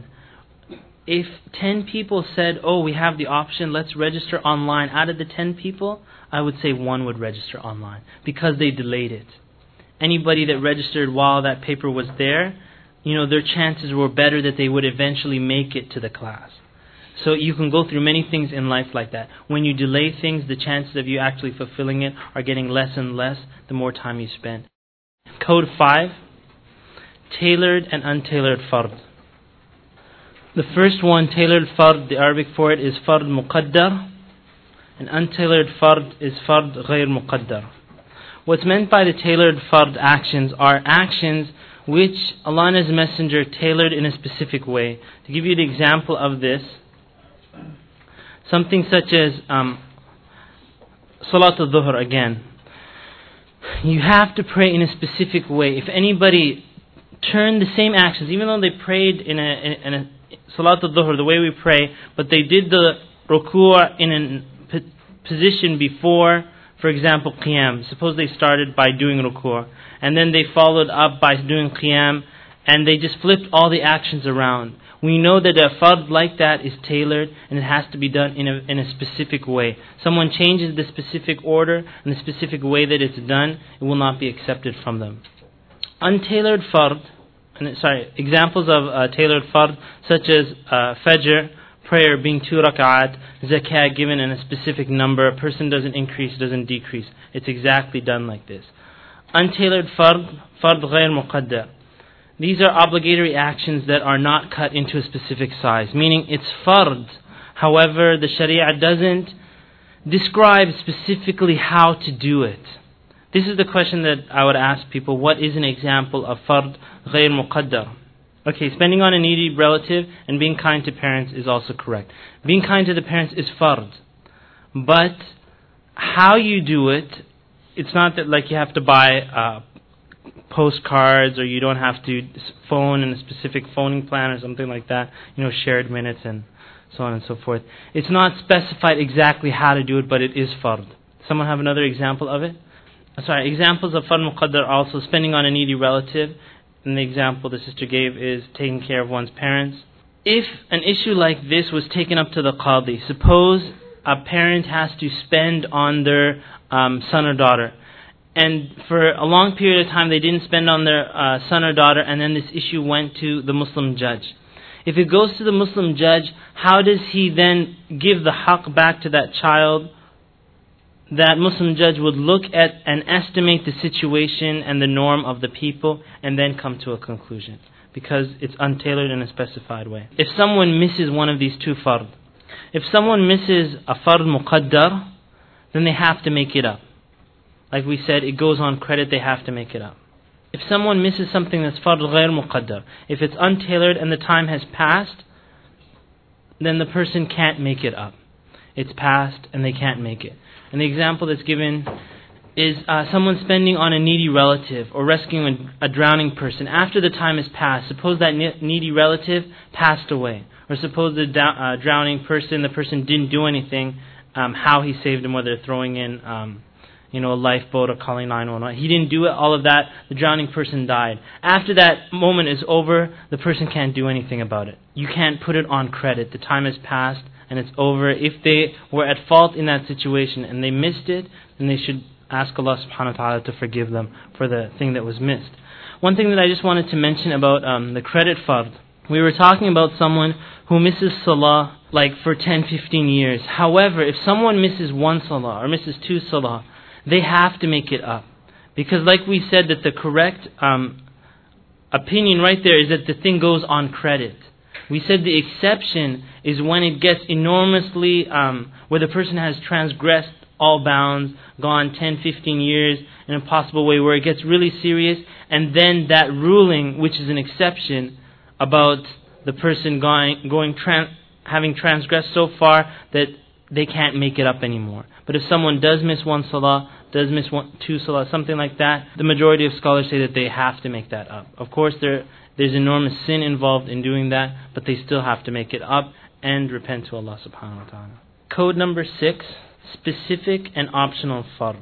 Speaker 1: If ten people said, oh, we have the option, let's register online, out of the ten people, I would say one would register online, because they delayed it. Anybody that registered while that paper was there, you know, their chances were better that they would eventually make it to the class. So you can go through many things in life like that. When you delay things, the chances of you actually fulfilling it are getting less and less the more time you spend. Code five, tailored and untailored fard. The first one, tailored fard, the Arabic for it is fard muqaddar, and untailored fard is fard ghayr muqaddar. What's meant by the tailored fard actions are actions which Allah and His Messenger tailored in a specific way. To give you the example of this, something such as um, Salat al-Dhuhr again. You have to pray in a specific way. If anybody turned the same actions, even though they prayed in a, in a Salat al-Dhuhr, the way we pray, but they did the ruku' in a p- position before, for example, qiyam. Suppose they started by doing ruku', and then they followed up by doing qiyam, and they just flipped all the actions around. We know that a fard like that is tailored, and it has to be done in a, in a specific way. Someone changes the specific order and the specific way that it's done, it will not be accepted from them. Untailored fard sorry, examples of uh, tailored fard, such as uh, fajr, prayer being two rak'at, zakat given in a specific number, a person doesn't increase, doesn't decrease. It's exactly done like this. Untailored fard, fard ghayr muqaddar. These are obligatory actions that are not cut into a specific size, meaning it's fard. However, the Sharia doesn't describe specifically how to do it. This is the question that I would ask people. What is an example of fard ghayr muqaddar? Okay, spending on a needy relative and being kind to parents is also correct. Being kind to the parents is fard. But how you do it, it's not that like you have to buy uh, postcards, or you don't have to phone in a specific phoning plan or something like that, you know, shared minutes and so on and so forth. It's not specified exactly how to do it, but it is fard. Someone have another example of it? Sorry, examples of fard muqaddar also spending on a needy relative. And the example the sister gave is taking care of one's parents. If an issue like this was taken up to the qadi, suppose a parent has to spend on their um, son or daughter, and for a long period of time they didn't spend on their uh, son or daughter, and then this issue went to the Muslim judge. If it goes to the Muslim judge, how does he then give the haqq back to that child? That Muslim judge would look at and estimate the situation and the norm of the people and then come to a conclusion, because it's untailored in a specified way. If someone misses one of these two fard, if someone misses a fard muqaddar, then they have to make it up. Like we said, it goes on credit, they have to make it up. If someone misses something that's fard ghayr muqaddar, if it's untailored and the time has passed, then the person can't make it up. It's passed and they can't make it. And the example that's given is uh, someone spending on a needy relative or rescuing a, a drowning person. After the time has passed, suppose that ne- needy relative passed away. Or suppose the da- uh, drowning person, the person didn't do anything, um, how he saved him, whether throwing in um, you know, a lifeboat or calling nine one one. He didn't do it, all of that, the drowning person died. After that moment is over, the person can't do anything about it. You can't put it on credit. The time has passed and it's over. If they were at fault in that situation and they missed it, then they should ask Allah subhanahu wa ta'ala to forgive them for the thing that was missed. One thing that I just wanted to mention about um, the credit fard. We were talking about someone who misses salah like for ten, fifteen years. However, if someone misses one salah or misses two salah, they have to make it up. Because like we said, that the correct um, opinion right there is that the thing goes on credit. We said the exception is when it gets enormously, um, where the person has transgressed all bounds, gone ten, fifteen years in a possible way, where it gets really serious, and then that ruling, which is an exception, about the person going, going tran- having transgressed so far that they can't make it up anymore. But if someone does miss one salah, does miss one, two salah, something like that, the majority of scholars say that they have to make that up. Of course, there there's enormous sin involved in doing that, but they still have to make it up and repent to Allah subhanahu wa ta'ala. Code number six, specific and optional fard.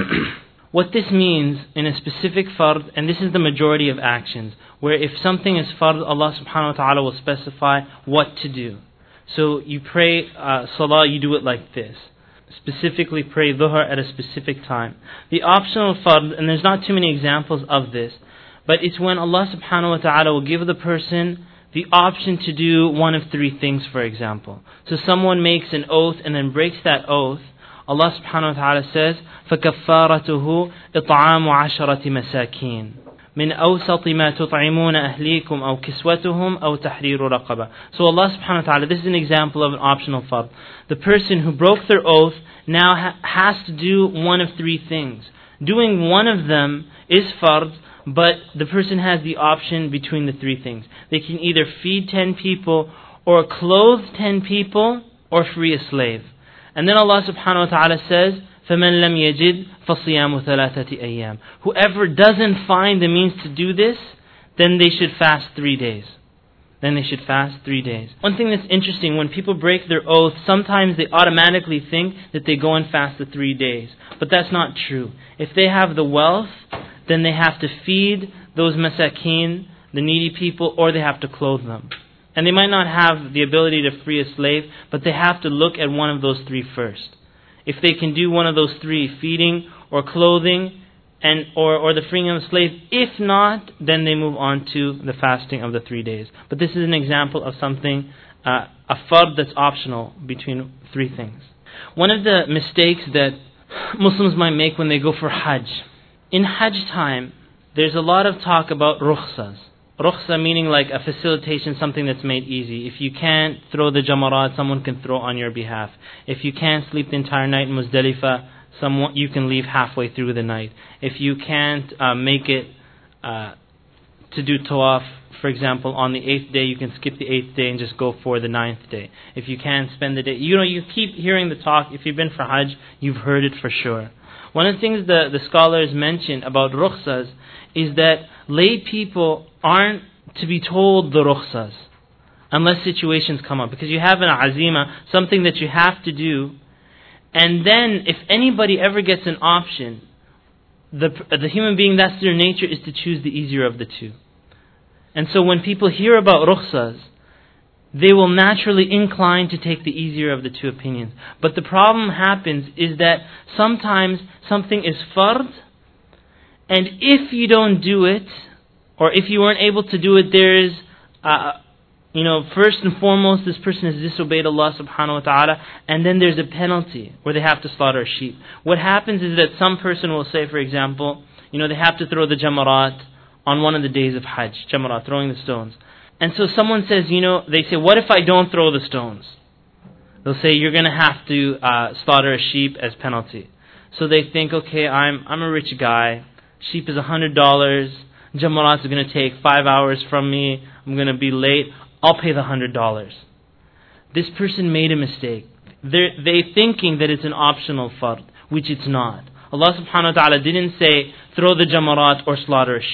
Speaker 1: What this means in a specific fard, and this is the majority of actions, where if something is fard, Allah subhanahu wa ta'ala will specify what to do. So you pray uh, salah, you do it like this. Specifically pray dhuhr at a specific time. The optional fard, and there's not too many examples of this, but it's when Allah subhanahu wa ta'ala will give the person the option to do one of three things, for example. So someone makes an oath and then breaks that oath. Allah subhanahu wa ta'ala says, فَكَفَّارَتُهُ إِطْعَامُ عَشَرَةِ مَسَاكِينَ مِنْ أَوْسَطِ مَا تُطْعِمُونَ أَهْلِيكُمْ أَوْ كِسْوَتُهُمْ أَوْ تَحْرِيرُ رَقَبَةٍ. So Allah subhanahu wa ta'ala, this is an example of an optional fard. The person who broke their oath now ha- has to do one of three things. Doing one of them is fard, but the person has the option between the three things. They can either feed ten people, or clothe ten people, or free a slave. And then Allah subhanahu wa ta'ala says, فَمَنْ لَمْ يَجِدْ فَصِيَامُ ثَلَاثَةِ أَيَّامٍ. Whoever doesn't find the means to do this, then they should fast three days. Then they should fast three days. One thing that's interesting, when people break their oath, sometimes they automatically think that they go and fast the three days. But that's not true. If they have the wealth, then they have to feed those masakin, the needy people, or they have to clothe them. And they might not have the ability to free a slave, but they have to look at one of those three first. If they can do one of those three, feeding or clothing, and or, or the freeing of a slave. If not, then they move on to the fasting of the three days. But this is an example of something, uh, a fard that's optional between three things. One of the mistakes that Muslims might make when they go for Hajj. In Hajj time, there's a lot of talk about rukhsas. Rukhsa meaning like a facilitation, something that's made easy. If you can't throw the jamarat, someone can throw on your behalf. If you can't sleep the entire night in Muzdalifah, someone you can leave halfway through the night. If you can't uh, make it uh, to do tawaf, for example, on the eighth day, you can skip the eighth day and just go for the ninth day. If you can't spend the day, you know, you keep hearing the talk. If you've been for Hajj, you've heard it for sure. One of the things the, the scholars mention about rukhsas is that lay people aren't to be told the rukhsas unless situations come up. Because you have an azima, something that you have to do, and then if anybody ever gets an option, the the human being, that's their nature, is to choose the easier of the two. And so when people hear about rukhsas, they will naturally incline to take the easier of the two opinions. But the problem happens is that sometimes something is fard, and if you don't do it, or if you weren't able to do it, there is, uh, you know, first and foremost, this person has disobeyed Allah subhanahu wa ta'ala, and then there's a penalty where they have to slaughter a sheep. What happens is that some person will say, for example, you know, they have to throw the jamarat on one of the days of Hajj, jamarat, throwing the stones. And so someone says, you know, they say, what if I don't throw the stones? They'll say, you're going to have to uh, slaughter a sheep as penalty. So they think, okay, I'm I'm a rich guy. Sheep is one hundred dollars. Jamarat is going to take five hours from me. I'm going to be late. I'll pay the one hundred dollars. This person made a mistake. They're they thinking that it's an optional fard, which it's not. Allah subhanahu wa ta'ala didn't say, throw the jamarat or slaughter a sheep.